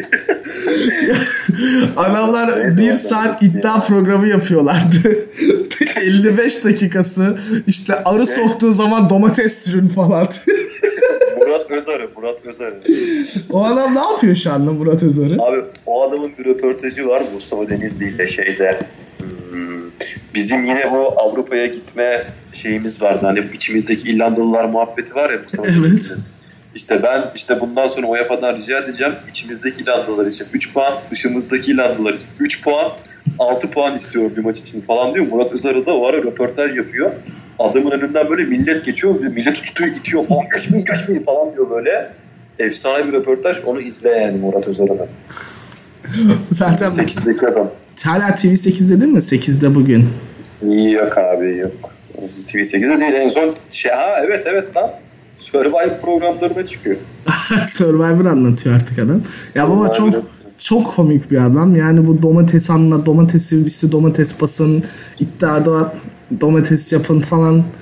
Adamlar bir saat iddia programı yapıyorlardı. elli beş dakikası işte arı soktuğu zaman domates sürün falan. Murat Özarı, Murat Özarı. O adam ne yapıyor şu anda, Murat Özarı? Abi o adamın bir röportajı var Mustafa Denizli ile şeyde. Hmm, bizim yine bu Avrupa'ya gitme şeyimiz vardı. Hani içimizdeki İrlandalılar muhabbeti var ya Mustafa Evet. Denizli. İşte ben işte bundan sonra U E F A'dan rica edeceğim. İçimizdeki İrlandalılar için üç puan, dışımızdaki İrlandalılar için üç puan, altı puan istiyorum bir maç için falan diyor. Murat Özarı da o ara röportaj yapıyor. Adamın önünden böyle millet geçiyor. Millet tutuyor, itiyor falan. Geçmeyin, geçmeyin falan diyor böyle. Efsane bir röportaj. Onu izle yani Murat Özarı'dan. Zaten sekizdeki adam. Hala T V sekiz dedin mi? sekizde bugün. Yok abi yok. T V sekizde değil. En son şey, ha evet evet lan. Survivor programlarına çıkıyor. Survivor anlatıyor artık adam. Ya baba çok çok komik bir adam. Yani bu domates anla, domatesi işte domates basın, iddiada domates yapın falan.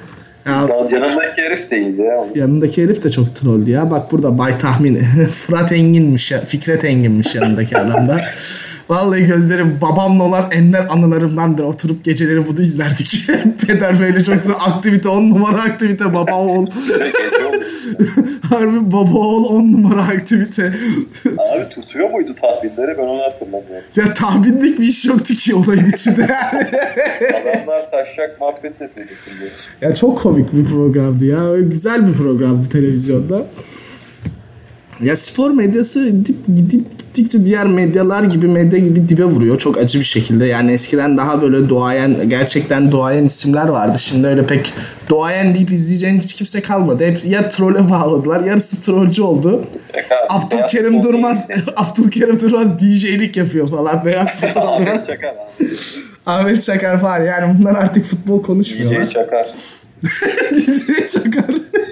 Ya, yanındaki herif de iyiydi ya. yanındaki herif de çok trolldü ya. Bak burada Bay Tahmin. Fırat Engin'miş ya. Fikret Engin'miş yanındaki adamda. Vallahi gözlerim babamla olan ender anılarımdandır. Oturup geceleri bunu izlerdik. Peder böyle çok güzel aktivite, on numara aktivite, baba oğul. Harbi baba oğul on numara aktivite. Abi tutuyor muydu tahminleri, ben onu hatırlamıyorum. Ya tahminlik bir iş yoktu ki olayın içinde. Adamlar taşak muhabbet yapıyordu şimdi. Ya çok komik bir programdı ya. Öyle güzel bir programdı televizyonda. Ya spor medyası gidip, gidip gittikçe diğer medyalar gibi medya gibi dibe vuruyor. Çok acı bir şekilde. Yani eskiden daha böyle doğayan, gerçekten doğayan isimler vardı. Şimdi öyle pek doğayan deyip izleyeceğin hiç kimse kalmadı. Hep ya trolle bağladılar, yarısı trollcü oldu. Abdülkerim Durmaz Abdülkerim Durmaz D J'lik yapıyor falan. Beyaz futbol. Ahmet Çakar abi. Ahmet Çakar falan. Yani bunlar artık futbol konuşmuyorlar. D J Çakar. D J Çakar.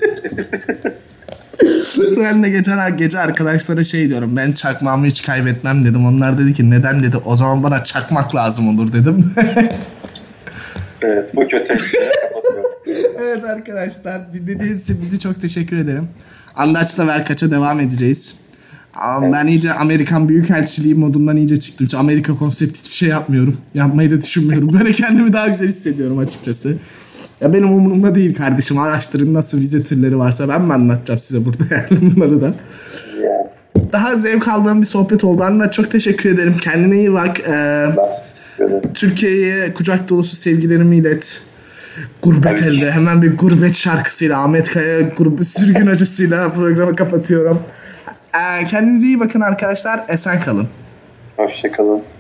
Ben de geçen gece arkadaşlara şey diyorum, ben çakmağımı hiç kaybetmem dedim. Onlar dedi ki neden dedi, o zaman bana çakmak lazım olur dedim. Evet, bu kötü etkilere kapatıyorum. Evet arkadaşlar, dinlediğiniz için bizi çok teşekkür ederim. Andaç'la Verkaç'a devam edeceğiz. Ama evet. Ben iyice Amerikan Büyükelçiliği modundan iyice çıktım. Hiç Amerika konsepti hiçbir şey yapmıyorum. Yapmayı da düşünmüyorum. Böyle kendimi daha güzel hissediyorum açıkçası. Ya benim umurumda değil kardeşim. Araştırın nasıl vize türleri varsa, ben mi anlatacağım size burada yani bunları da. Daha zevk aldığım bir sohbet oldu. Anla, çok teşekkür ederim. Kendine iyi bak. Ee, Türkiye'ye kucak dolusu sevgilerimi ilet. Gurbet evet. Elde. Hemen bir gurbet şarkısıyla Ahmet Kaya grubu sürgün acısıyla programı kapatıyorum. Ee, kendinize iyi bakın arkadaşlar. Esen kalın. Hoşça kalın.